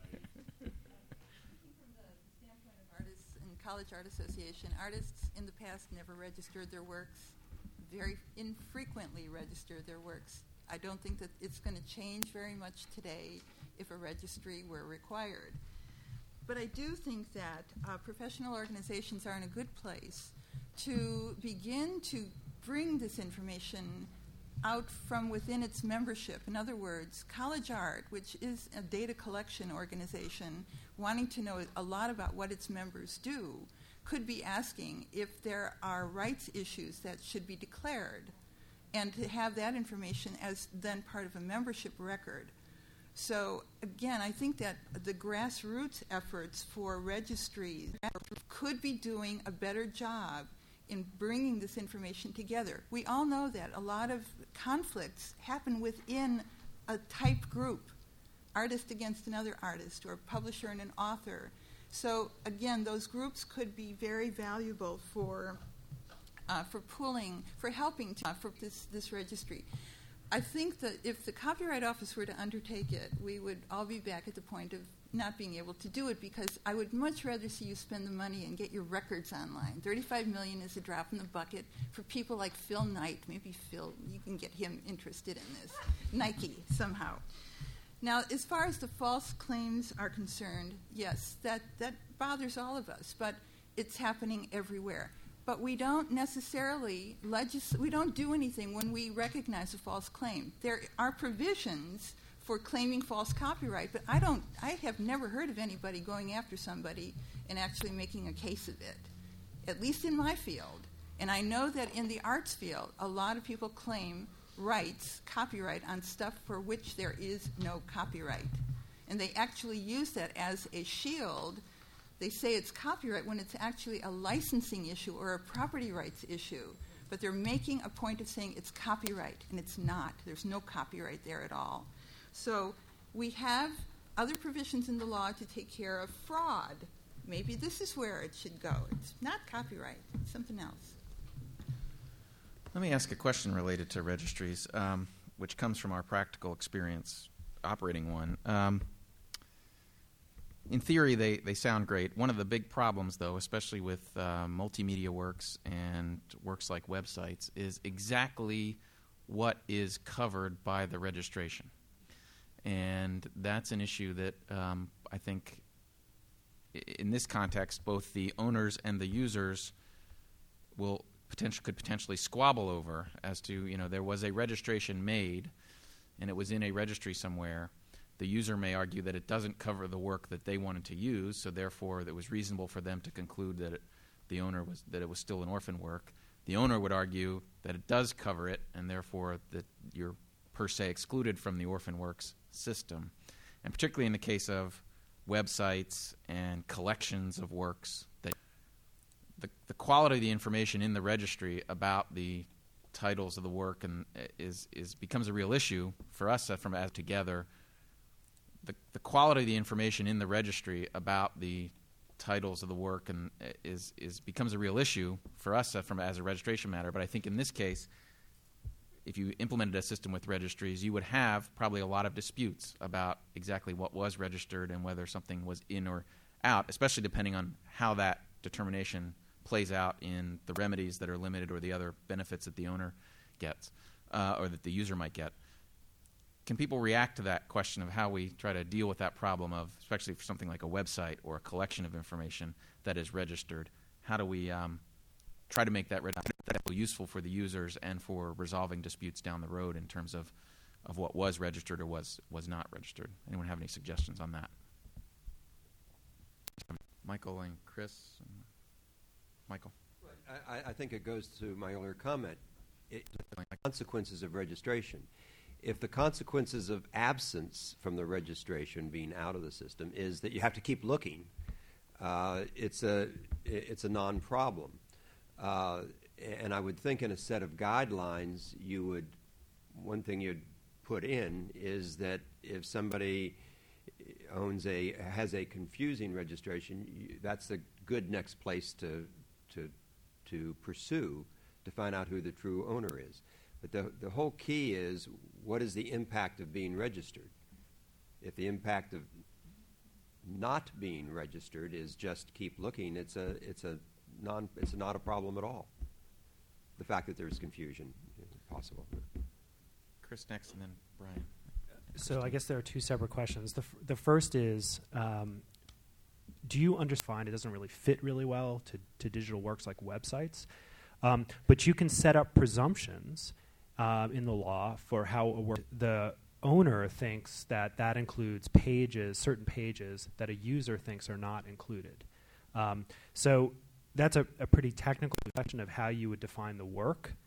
College Art Association, artists in the past never registered their works, very infrequently registered their works. I don't think that it's going to change very much today if a registry were required. But I do think that professional organizations are in a good place to begin to bring this information out from within its membership. In other words, College Art, which is a data collection organization wanting to know a lot about what its members do, could be asking if there are rights issues that should be declared and to have that information as then part of a membership record. So again, I think that the grassroots efforts for registries could be doing a better job in bringing this information together. We all know that a lot of conflicts happen within a type group, artist against another artist, or publisher and an author. So again, those groups could be very valuable for pooling, for helping for this registry. I think that if the Copyright Office were to undertake it, we would all be back at the point of not being able to do it, because I would much rather see you spend the money and get your records online. $35 million is a drop in the bucket for people like Phil Knight. Maybe Phil, you can get him interested in this. Nike, somehow. Now, as far as the false claims are concerned, yes, that bothers all of us, but it's happening everywhere. But we don't necessarily we don't do anything when we recognize a false claim. There are provisions for claiming false copyright, but I have never heard of anybody going after somebody and actually making a case of it, at least in my field. And I know that in the arts field, a lot of people claim copyright on stuff for which there is no copyright. And they actually use that as a shield. They say it's copyright when it's actually a licensing issue or a property rights issue. But they're making a point of saying it's copyright, and it's not. There's no copyright there at all. So we have other provisions in the law to take care of fraud. Maybe this is where it should go. It's not copyright. It's something else. Let me ask a question related to registries, which comes from our practical experience operating one. In theory, they sound great. One of the big problems, though, especially with multimedia works and works like websites, is exactly what is covered by the registration. And that's an issue that I think in this context, both the owners and the users could potentially squabble over as to, there was a registration made and it was in a registry somewhere. The user may argue that it doesn't cover the work that they wanted to use, so therefore it was reasonable for them to conclude that it was still an orphan work. The owner would argue that it does cover it, and therefore that you're per se excluded from the orphan works system. And particularly in the case of websites and collections of works, that the quality of the information in the registry about the titles of the work becomes a real issue for us as together. The quality of the information in the registry about the titles of the work becomes a real issue for us as a registration matter. But I think in this case, if you implemented a system with registries, you would have probably a lot of disputes about exactly what was registered and whether something was in or out, especially depending on how that determination plays out in the remedies that are limited or the other benefits that the owner gets or that the user might get. Can people react to that question of how we try to deal with that problem of, especially for something like a website or a collection of information that is registered, how do we try to make that useful for the users and for resolving disputes down the road in terms of what was registered or was not registered? Anyone have any suggestions on that? Michael and Chris? Michael? I think it goes to my earlier comment. Consequences of registration. If the consequences of absence from the registration, being out of the system, is that you have to keep looking, it's a non-problem. And I would think in a set of guidelines, one thing you'd put in is that if somebody has a confusing registration, that's a good next place to pursue to find out who the true owner is. But the whole key is, what is the impact of being registered? If the impact of not being registered is just keep looking, it's not a problem at all. The fact that there's confusion is possible. Chris next, and then Brian. So I guess there are two separate questions. The first is, do you understand it doesn't really fit really well to digital works like websites? But you can set up presumptions in the law for how a work. The owner thinks that includes certain pages that a user thinks are not included. So that's a pretty technical question of how you would define the work.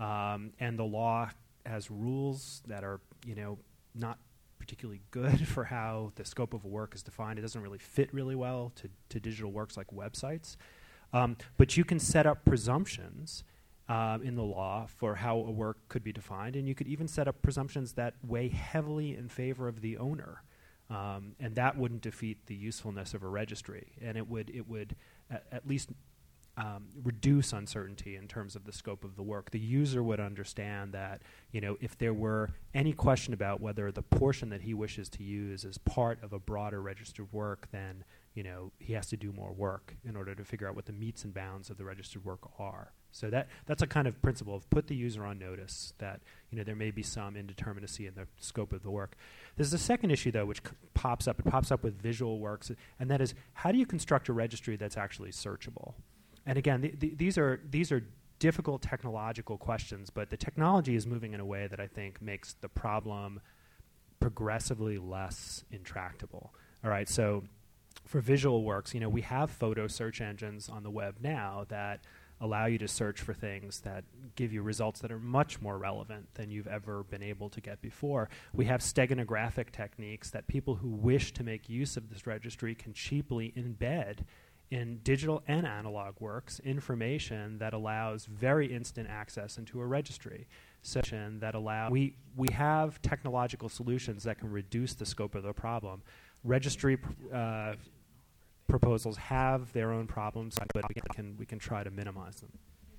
and the law has rules that are, not particularly good for how the scope of a work is defined. It doesn't really fit really well to digital works like websites. But you can set up presumptions in the law for how a work could be defined, and you could even set up presumptions that weigh heavily in favor of the owner. And that wouldn't defeat the usefulness of a registry, and it would at least reduce uncertainty in terms of the scope of the work. The user would understand that, if there were any question about whether the portion that he wishes to use is part of a broader registered work, then, he has to do more work in order to figure out what the metes and bounds of the registered work are. So that's a kind of principle of put the user on notice that, there may be some indeterminacy in the scope of the work. There's a second issue, though, which pops up. It pops up with visual works, and that is, how do you construct a registry that's actually searchable? And again, these are difficult technological questions, but the technology is moving in a way that I think makes the problem progressively less intractable. All right, so for visual works, we have photo search engines on the web now that allow you to search for things that give you results that are much more relevant than you've ever been able to get before. We have steganographic techniques that people who wish to make use of this registry can cheaply embed in digital and analog works information that allows very instant access into a registry. We have technological solutions that can reduce the scope of the problem. Registry proposals have their own problems, but we can try to minimize them.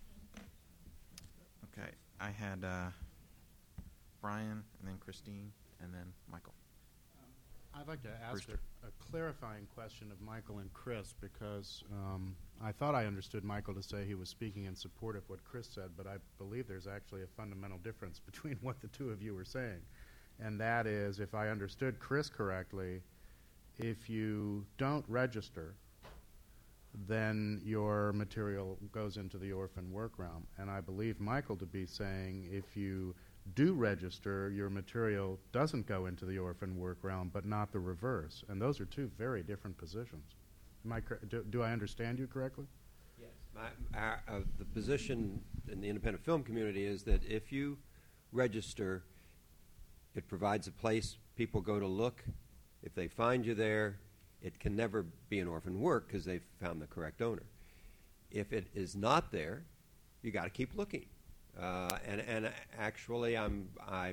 Okay, I had Brian, and then Christine, and then Michael. I'd like to ask a clarifying question of Michael and Chris, because I thought I understood Michael to say he was speaking in support of what Chris said, but I believe there's actually a fundamental difference between what the two of you were saying. And that is, if I understood Chris correctly, if you don't register, then your material goes into the orphan work realm. And I believe Michael to be saying, if you do register, your material doesn't go into the orphan work realm, but not the reverse. And those are two very different positions. Do I understand you correctly? Yes. The position in the independent film community is that if you register, it provides a place people go to look. If they find you there, it can never be an orphan work because they've found the correct owner. If it is not there, you got to keep looking. And actually, I'm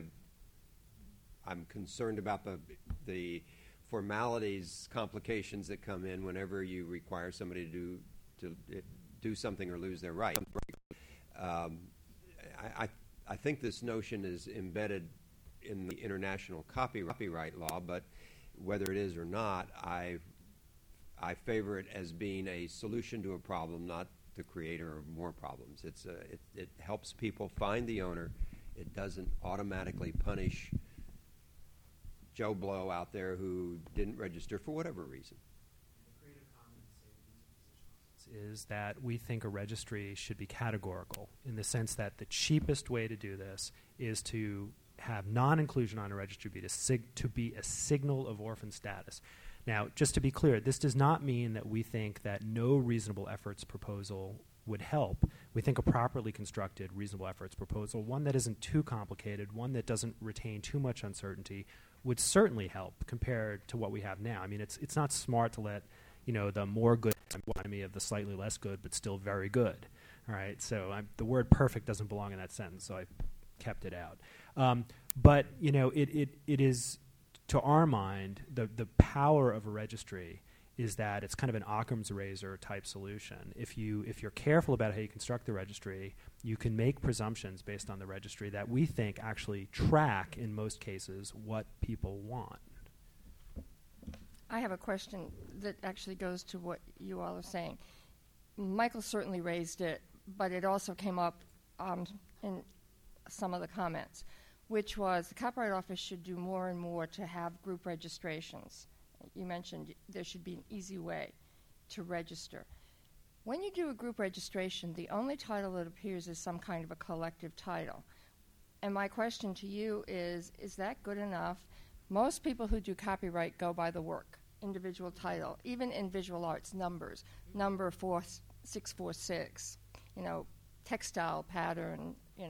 concerned about the formalities, complications that come in whenever you require somebody to do something or lose their right. I think this notion is embedded in the international copyright law, but whether it is or not, I favor it as being a solution to a problem, not the creator of more problems. It helps people find the owner. It doesn't automatically punish Joe Blow out there who didn't register for whatever reason. Is that we think a registry should be categorical in the sense that the cheapest way to do this is to have non-inclusion on a registry to be a signal of orphan status. Now, just to be clear, this does not mean that we think that no reasonable efforts proposal would help. We think a properly constructed reasonable efforts proposal, one that isn't too complicated, one that doesn't retain too much uncertainty, would certainly help compared to what we have now. I mean, it's not smart to let the more good remind me of the slightly less good, but still very good. All right, so the word perfect doesn't belong in that sentence, so I kept it out. But it is, to our mind, the power of a registry is that it's kind of an Occam's razor type solution. If you're careful about how you construct the registry, you can make presumptions based on the registry that we think actually track, in most cases, what people want. I have a question that actually goes to what you all are saying. Michael certainly raised it, but it also came up in some of the comments, which was the Copyright Office should do more and more to have group registrations. You mentioned there should be an easy way to register. When you do a group registration, the only title that appears is some kind of a collective title. And my question to you is that good enough? Most people who do copyright go by the work, individual title, even in visual arts, numbers, number 4646, textile pattern,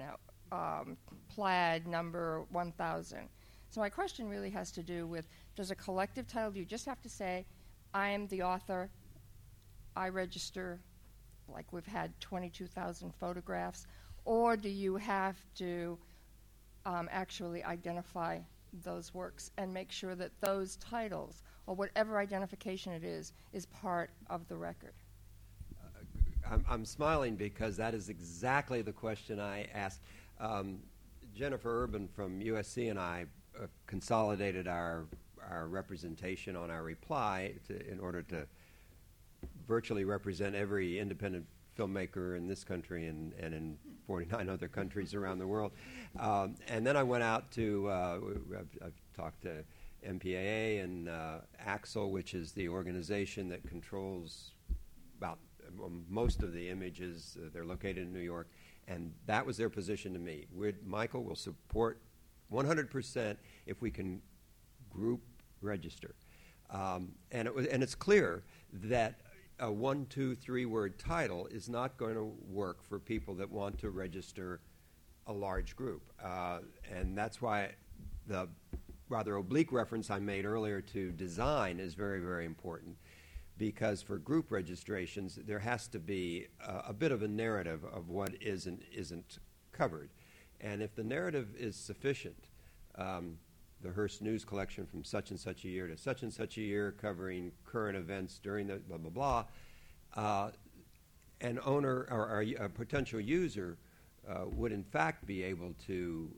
plaid number 1000. So my question really has to do with, does a collective title, do you just have to say, I am the author, I register, like we've had 22,000 photographs, or do you have to actually identify those works and make sure that those titles, or whatever identification it is part of the record? I'm smiling because that is exactly the question I asked. Jennifer Urban from USC and I consolidated our representation on our reply in order to virtually represent every independent filmmaker in this country and in 49 other countries around the world. And then I went out to, I've talked to MPAA and Axel, which is the organization that controls about most of the images. They're located in New York. And that was their position to me. Michael will support 100% if we can group register. And it's clear that a 1, 2, 3 word title is not going to work for people that want to register a large group. And that's why the rather oblique reference I made earlier to design is very, very important. Because for group registrations, there has to be a bit of a narrative of what is and isn't covered. And if the narrative is sufficient, the Hearst News Collection from such and such a year to such and such a year, covering current events during the blah, blah, blah, an owner or a potential user would in fact be able to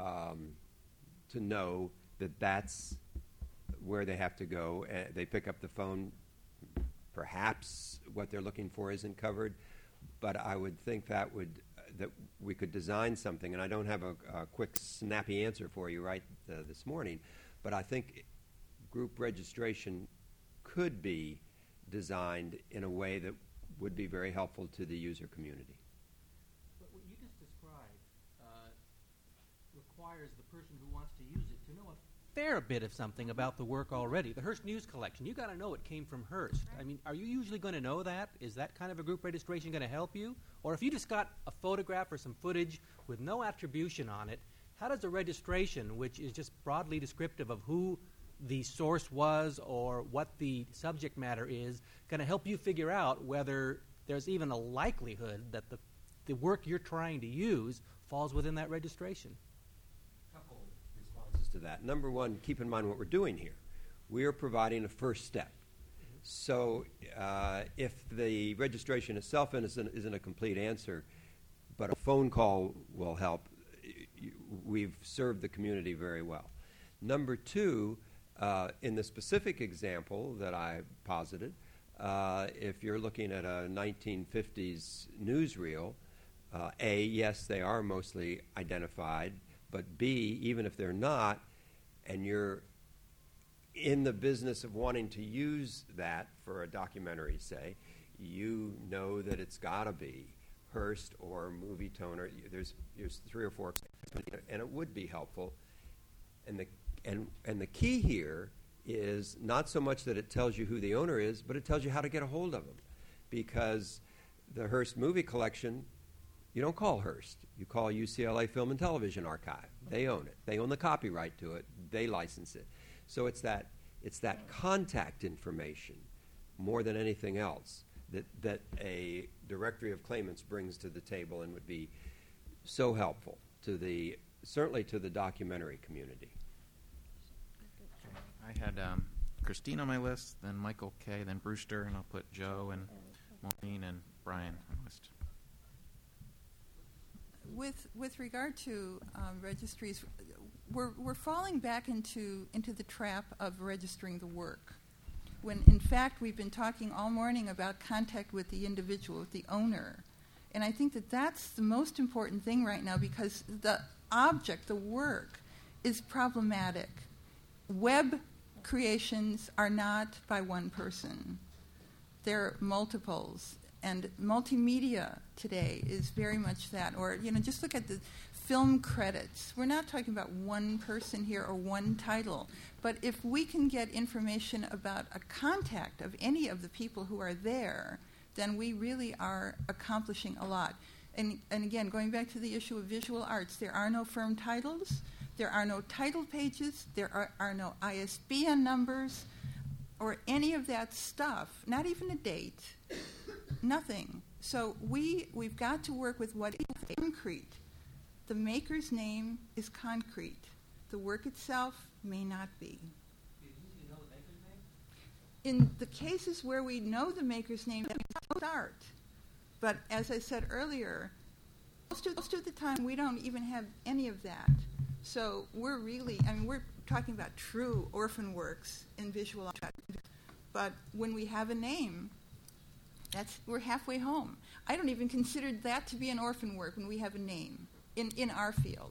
know that that's where they have to go. They pick up the phone. Perhaps what they're looking for isn't covered, but I would think that we could design something, and I don't have a quick, snappy answer for you right this morning, but I think group registration could be designed in a way that would be very helpful to the user community. But what you just described requires the person who wants to use it to know a fair bit of something about the work already. The Hearst News Collection, you got to know it came from Hearst. I mean, are you usually going to know that? Is that kind of a group registration going to help you? Or if you just got a photograph or some footage with no attribution on it, how does a registration, which is just broadly descriptive of who the source was or what the subject matter is, going to help you figure out whether there's even a likelihood that the work you're trying to use falls within that registration? To that. Number one, keep in mind what we're doing here. We are providing a first step. So if the registration itself isn't a complete answer, but a phone call will help, we've served the community very well. Number two, in the specific example that I posited, if you're looking at a 1950s newsreel, A, yes, they are mostly identified, but B, even if they're not, and you're in the business of wanting to use that for a documentary, say, you know that it's got to be Hearst or Movie Toner. There's 3 or 4, and it would be helpful. And the key here is not so much that it tells you who the owner is, but it tells you how to get a hold of them, because the Hearst Movie Collection, you don't call Hearst. You call UCLA Film and Television Archive. They own it. They own the copyright to it. They license it. So it's that contact information more than anything else that a directory of claimants brings to the table and would be so helpful to certainly to the documentary community. I had Christine on my list, then Michael K., then Brewster, and I'll put Joe and Maureen and Brian on the list. With regard to registries, we're falling back into the trap of registering the work, when in fact we've been talking all morning about contact with the individual, with the owner. And I think that that's the most important thing right now, because the object, the work, is problematic. Web creations are not by one person. They're multiples. And multimedia today is very much that. Or, just look at the film credits. We're not talking about one person here or one title. But if we can get information about a contact of any of the people who are there, then we really are accomplishing a lot. And again, going back to the issue of visual arts, there are no firm titles, there are no title pages, there are no ISBN numbers, or any of that stuff, not even a date, nothing. So we've got to work with what is concrete. The maker's name is concrete. The work itself may not be. Do you usually know the maker's name? In the cases where we know the maker's name, that's art. But as I said earlier, most of the time we don't even have any of that. So we're talking about true orphan works in visual art. But when we have a name, we're halfway home. I don't even consider that to be an orphan work when we have a name in our field.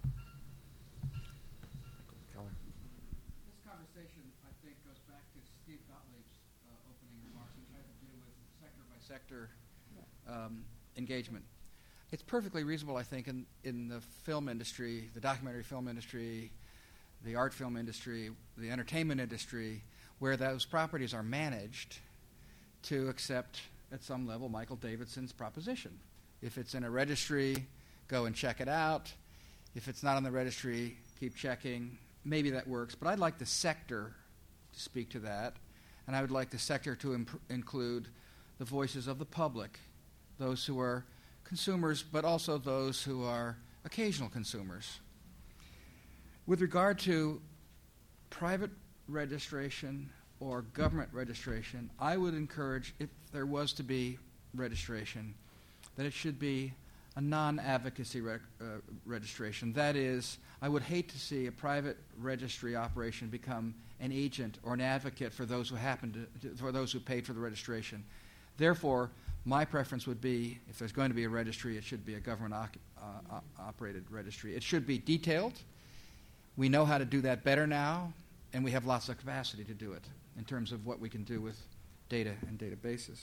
This conversation, I think, goes back to Steve Gottlieb's opening remarks, which had to do with sector-by-sector engagement. It's perfectly reasonable, I think, in the film industry, the documentary film industry, the art film industry, the entertainment industry, where those properties are managed, to accept at some level Michael Davidson's proposition. If it's in a registry, go and check it out. If it's not on the registry, keep checking. Maybe that works, but I'd like the sector to speak to that, and I would like the sector to include the voices of the public, those who are consumers, but also those who are occasional consumers. With regard to private registration or government registration, I would encourage, if there was to be registration, that it should be a non-advocacy registration. That is, I would hate to see a private registry operation become an agent or an advocate for those who for those who paid for the registration. Therefore, my preference would be, if there's going to be a registry, it should be a government-operated registry. It should be detailed. We know how to do that better now, and we have lots of capacity to do it in terms of what we can do with data and databases.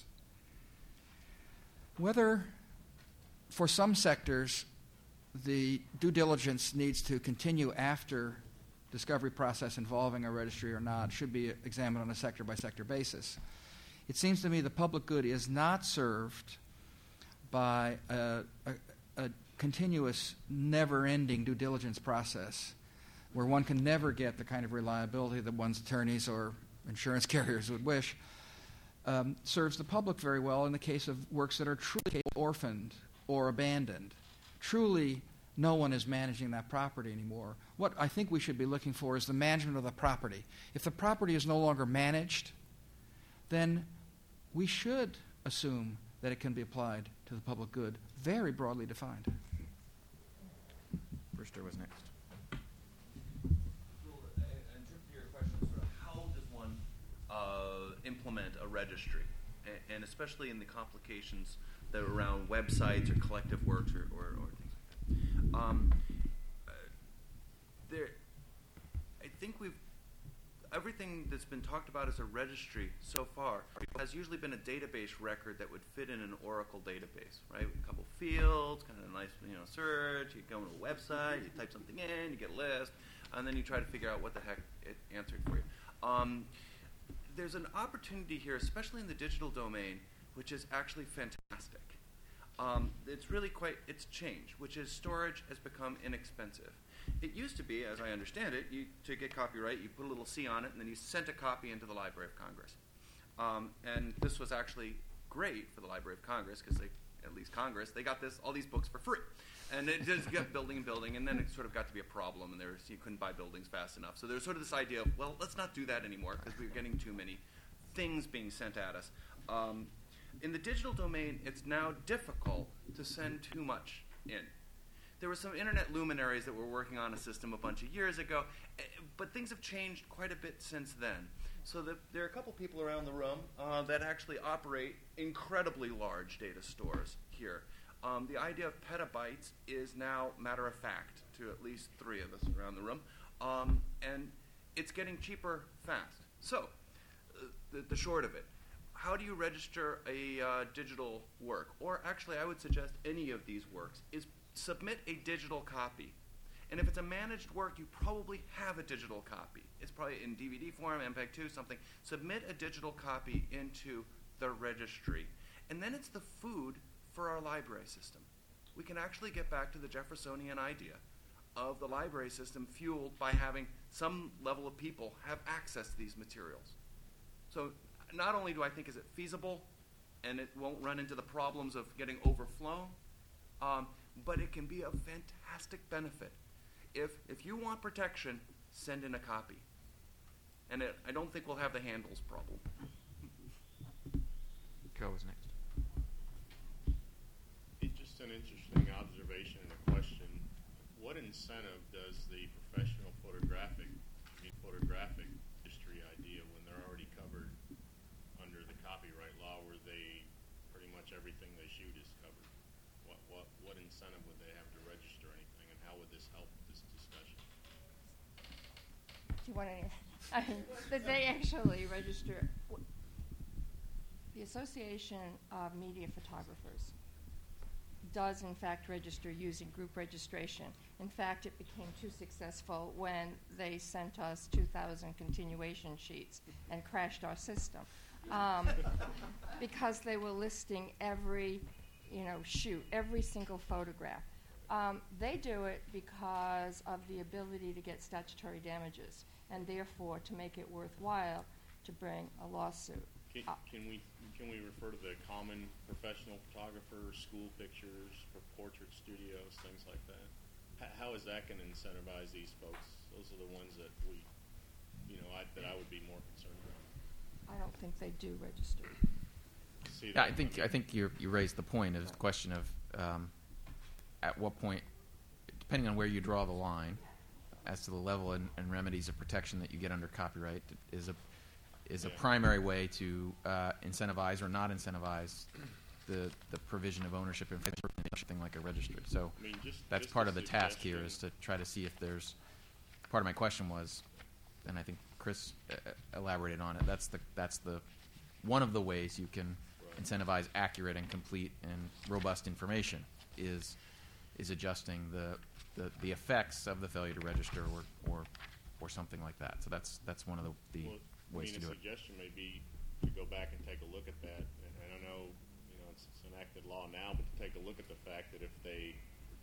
Whether, for some sectors, the due diligence needs to continue after discovery process involving a registry or not should be examined on a sector-by-sector basis. It seems to me the public good is not served by a continuous, never-ending due diligence process where one can never get the kind of reliability that one's attorneys or insurance carriers would wish. Serves the public very well in the case of works that are truly orphaned or abandoned. Truly, no one is managing that property anymore. What I think we should be looking for is the management of the property. If the property is no longer managed, then we should assume that it can be applied to the public good, very broadly defined. Brewster was next. Well, in terms of your question, sort of how does one implement a registry, and especially in the complications that are around websites or collective works or things like that. I think everything that's been talked about as a registry so far has usually been a database record that would fit in an Oracle database, right? A couple fields, kind of a nice, search. You go to a website, you type something in, you get a list, and then you try to figure out what the heck it answered for you. There's an opportunity here, especially in the digital domain, which is actually fantastic. It's changed, which is storage has become inexpensive. It used to be, as I understand it, to get copyright, you put a little C on it, and then you sent a copy into the Library of Congress. And this was actually great for the Library of Congress, because at least Congress, they got all these books for free. And it just kept building and building, and then it sort of got to be a problem, and you couldn't buy buildings fast enough. So there was sort of this idea of, well, let's not do that anymore, because we were getting too many things being sent at us. In the digital domain, it's now difficult to send too much in. There were some internet luminaries that were working on a system a bunch of years ago, but things have changed quite a bit since then. So there are a couple people around the room that actually operate incredibly large data stores here. The idea of petabytes is now matter of fact to at least 3 of us around the room, and it's getting cheaper fast. So the short of it, how do you register a digital work? Or actually, I would suggest any of these works is submit a digital copy. And if it's a managed work, you probably have a digital copy. It's probably in DVD form, MPEG 2, something. Submit a digital copy into the registry. And then it's the food for our library system. we can actually get back to the Jeffersonian idea of the library system fueled by having some level of people have access to these materials. So not only do I think is it feasible and it won't run into the problems of getting overflown, but it can be a fantastic benefit. If you want protection, send in a copy. And I don't think we'll have the handles problem. Joe is next. It's just an interesting observation and a question. What incentive does the professional photographic industry idea, when they're already covered under the copyright law, where they pretty much everything they shoot is covered? What incentive would they have to register anything, and how would this help this discussion? Do you want any? They actually register. The Association of Media Photographers does, in fact, register using group registration. In fact, it became too successful when they sent us 2,000 continuation sheets and crashed our system because they were listing every, shoot, every single photograph. They do it because of the ability to get statutory damages, and therefore to make it worthwhile to bring a lawsuit. Can we refer to the common professional photographers, school pictures, portrait studios, things like that? How is that going to incentivize these folks? Those are the ones that I would be more concerned about. I don't think they do register. Yeah, I think you raised the point of the question of at what point, depending on where you draw the line, as to the level and remedies of protection that you get under copyright, is a primary way to incentivize or not incentivize the provision of ownership in something like a registry. So that's part of the task here, is to try to see if there's. Part of my question was, and I think Chris elaborated on it. That's the one of the ways you can incentivize accurate and complete and robust information is adjusting the effects of the failure to register or something like that. So that's one of the ways to do it. A suggestion may be to go back and take a look at that. And I don't know, it's enacted law now, but to take a look at the fact that if they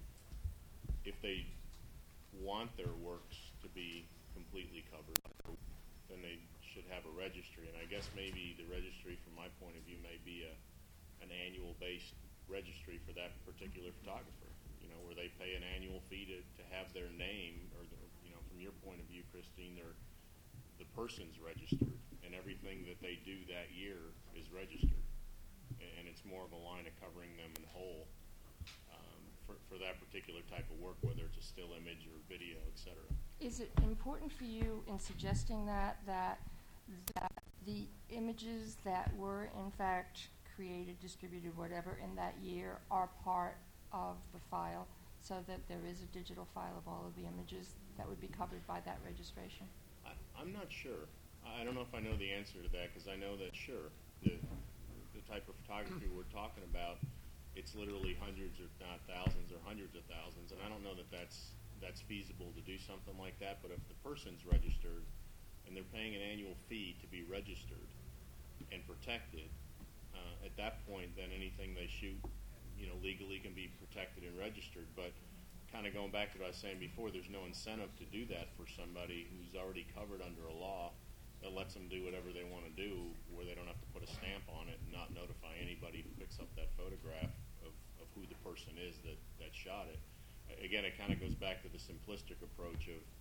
want their works to be completely covered, then they should have a registry. And I guess maybe the registry, from my point of view, may be an annual-based registry for that particular photographer. Where they pay an annual fee to have their name, or from your point of view, Christine, the person's registered, and everything that they do that year is registered, and it's more of a line of covering them in whole for that particular type of work, whether it's a still image or video, etc. Is it important for you in suggesting that the images that were in fact created, distributed, whatever, in that year are part of the file, so that there is a digital file of all of the images that would be covered by that registration? I'm not sure. I don't know if I know the answer to that, because I know that, sure, the type of photography we're talking about, it's literally hundreds, if not thousands, or hundreds of thousands, and I don't know that that's feasible to do something like that. But if the person's registered and they're paying an annual fee to be registered and protected, at that point, then anything they shoot legally can be protected and registered. But kind of going back to what I was saying before, there's no incentive to do that for somebody who's already covered under a law that lets them do whatever they want to do, where they don't have to put a stamp on it and not notify anybody who picks up that photograph of who the person is that shot it. Again, it kind of goes back to the simplistic approach of,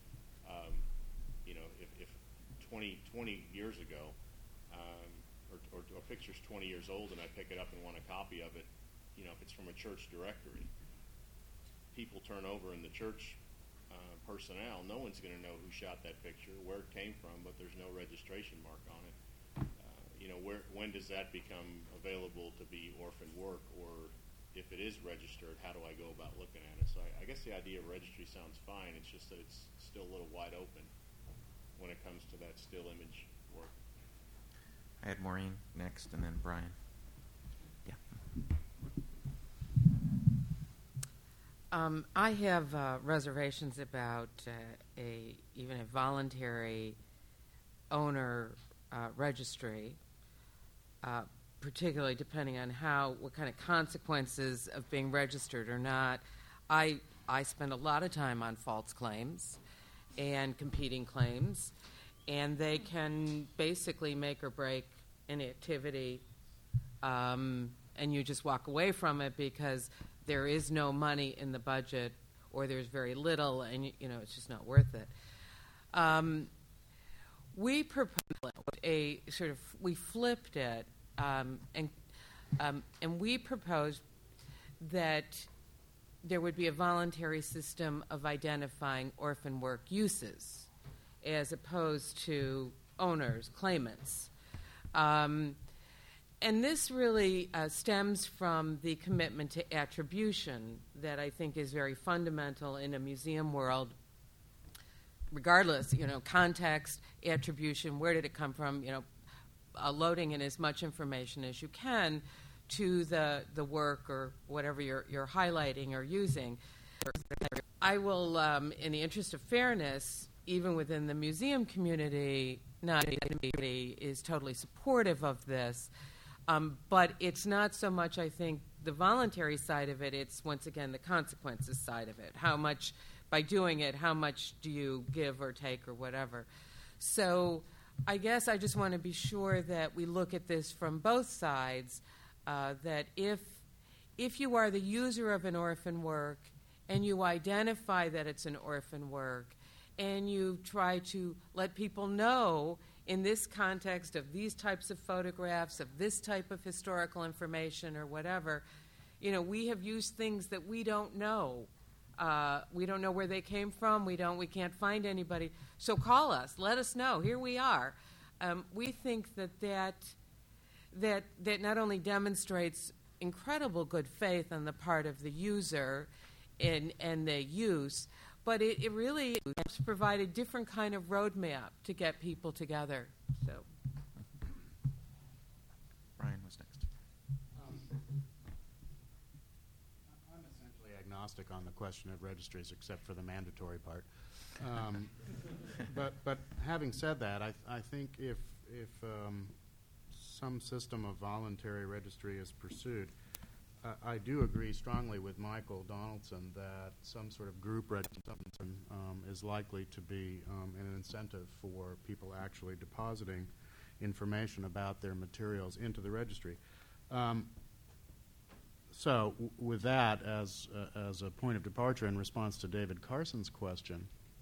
if 20 years ago, or a picture's 20 years old and I pick it up and want a copy of it, if it's from a church directory, people turn over in the church personnel. No one's going to know who shot that picture, where it came from, but there's no registration mark on it. When does that become available to be orphaned work, or if it is registered, how do I go about looking at it? So I guess the idea of registry sounds fine. It's just that it's still a little wide open when it comes to that still image work. I had Maureen next, and then Brian. Yeah. I have reservations about even a voluntary owner registry particularly depending on what kind of consequences of being registered or not. I spend a lot of time on false claims and competing claims, and they can basically make or break an activity, and you just walk away from it because there is no money in the budget, or there's very little, and it's just not worth it. We proposed we flipped it, and we proposed that there would be a voluntary system of identifying orphan work uses as opposed to owners, claimants. And this really stems from the commitment to attribution that I think is very fundamental in a museum world, regardless, context, attribution, where did it come from, loading in as much information as you can to the work or whatever you're highlighting or using. I will, in the interest of fairness, even within the museum community, not everybody is totally supportive of this, but it's not so much, I think, the voluntary side of it. It's, once again, the consequences side of it. How much, by doing it, how much do you give or take or whatever? So I guess I just want to be sure that we look at this from both sides, that if you are the user of an orphan work and you identify that it's an orphan work and you try to let people know in this context of these types of photographs, of this type of historical information or whatever, we have used things that we don't know. We don't know where they came from. We can't find anybody. So call us. Let us know. Here we are. We think that not only demonstrates incredible good faith on the part of the user and the use, but it really helps provide a different kind of roadmap to get people together. So, Brian was next. I'm essentially agnostic on the question of registries, except for the mandatory part. But having said that, I think if some system of voluntary registry is pursued, I do agree strongly with Michael Donaldson that some sort of group registry is likely to be an incentive for people actually depositing information about their materials into the registry. So with that as a point of departure in response to David Carson's question,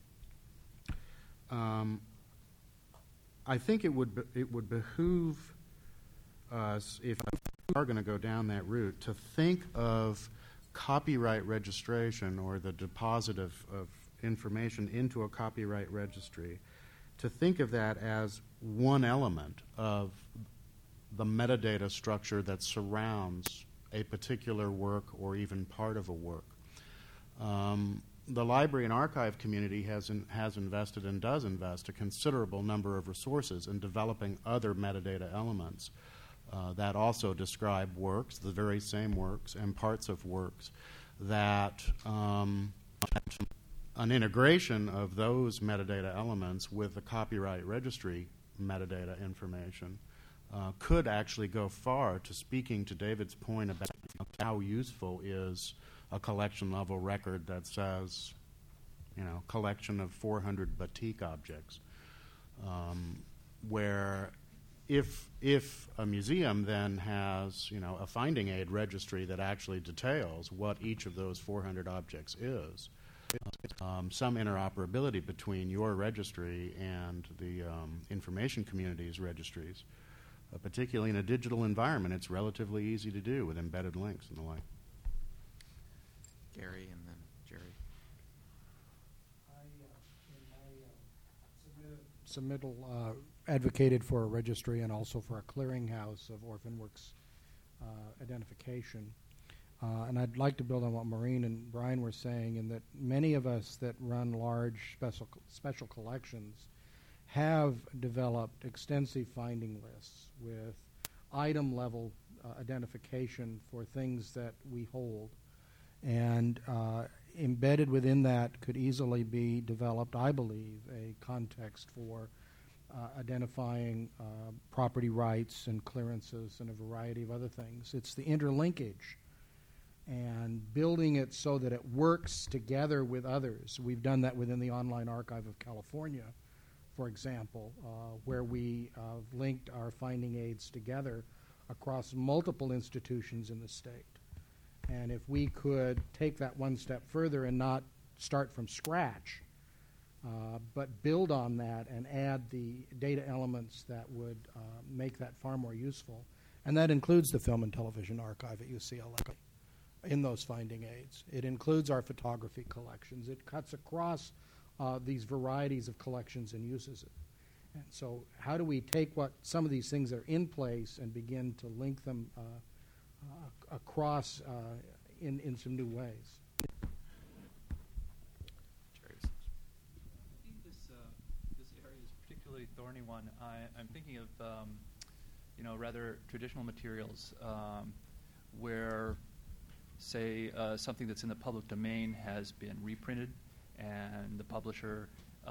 I think it would behoove us, if we are going to go down that route, to think of copyright registration or the deposit of information into a copyright registry, to think of that as one element of the metadata structure that surrounds a particular work or even part of a work. The library and archive community has invested and does invest a considerable number of resources in developing other metadata elements that also describe works, the very same works, and parts of works that an integration of those metadata elements with the copyright registry metadata information could actually go far to speaking to David's point about how useful is a collection level record that says, collection of 400 batik objects, where if a museum then has, a finding aid registry that actually details what each of those 400 objects is, some interoperability between your registry and the information community's registries, particularly in a digital environment, it's relatively easy to do with embedded links and the like. Gary and then Jerry. In my submittal, advocated for a registry and also for a clearinghouse of orphan works identification. And I'd like to build on what Maureen and Brian were saying, in that many of us that run large special collections have developed extensive finding lists with item-level identification for things that we hold. And embedded within that could easily be developed, I believe, a context for identifying property rights and clearances and a variety of other things. It's the interlinkage and building it so that it works together with others. We've done that within the Online Archive of California, for example, where we linked our finding aids together across multiple institutions in the state. And if we could take that one step further and not start from scratch, but build on that and add the data elements that would make that far more useful. And that includes the Film and Television Archive at UCLA in those finding aids. It includes our photography collections. It cuts across these varieties of collections and uses it. And so how do we take some of these things that are in place and begin to link them across in some new ways? I think this area is a particularly thorny one. I'm thinking of rather traditional materials where, say, something that's in the public domain has been reprinted, and the publisher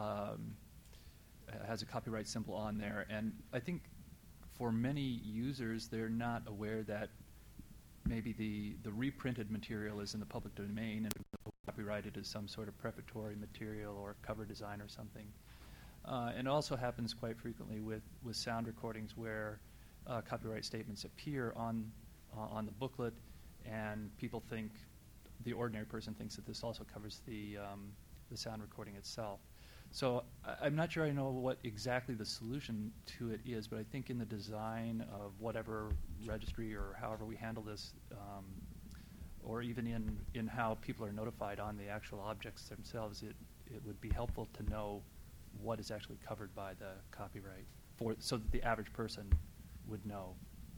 has a copyright symbol on there. And I think for many users, they're not aware that maybe the reprinted material is in the public domain and copyrighted as some sort of preparatory material or cover design or something. And it also happens quite frequently with sound recordings where copyright statements appear on the booklet, and people think, the ordinary person thinks that this also covers the sound recording itself. So I'm not sure I know what exactly the solution to it is, but I think in the design of whatever registry or however we handle this, or even in how people are notified on the actual objects themselves, it would be helpful to know what is actually covered by the copyright, so that the average person would know.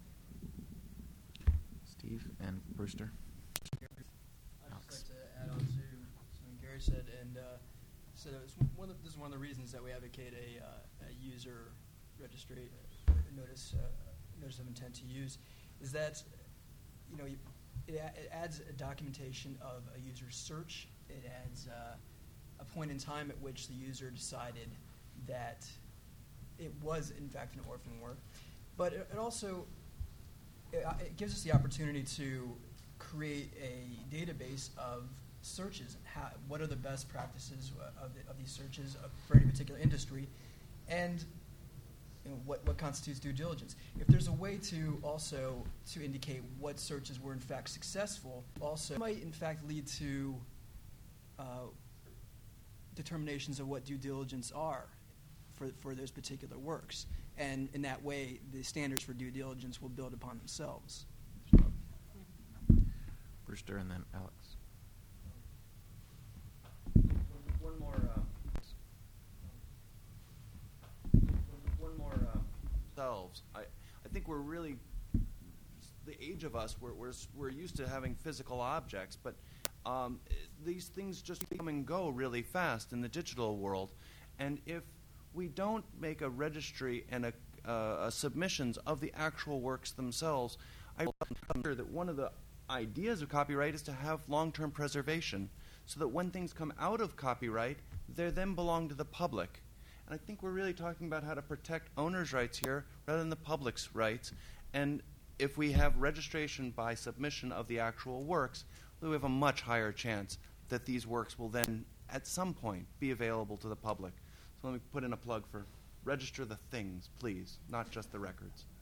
Steve and Brewster. I'd just like to add on to something Gary said, and so this is one of the reasons that we advocate a user registry notice of intent to use, is that it adds a documentation of a user's search. It adds a point in time at which the user decided that it was in fact an orphan work, but it also it gives us the opportunity to create a database of searches. What are the best practices of these searches for any particular industry, and what constitutes due diligence. If there's a way to also to indicate what searches were in fact successful, also might in fact lead to determinations of what due diligence are for those particular works. And in that way, the standards for due diligence will build upon themselves. Brewster and then Alex. One more selves. I think we're really, the age of us, we're used to having physical objects, but these things just come and go really fast in the digital world. And if we don't make a registry and a submissions of the actual works themselves, I'm sure that one of the ideas of copyright is to have long-term preservation, so that when things come out of copyright, they then belong to the public. And I think we're really talking about how to protect owners' rights here rather than the public's rights. And if we have registration by submission of the actual works, we have a much higher chance that these works will then, at some point, be available to the public. So let me put in a plug for register the things, please, not just the records.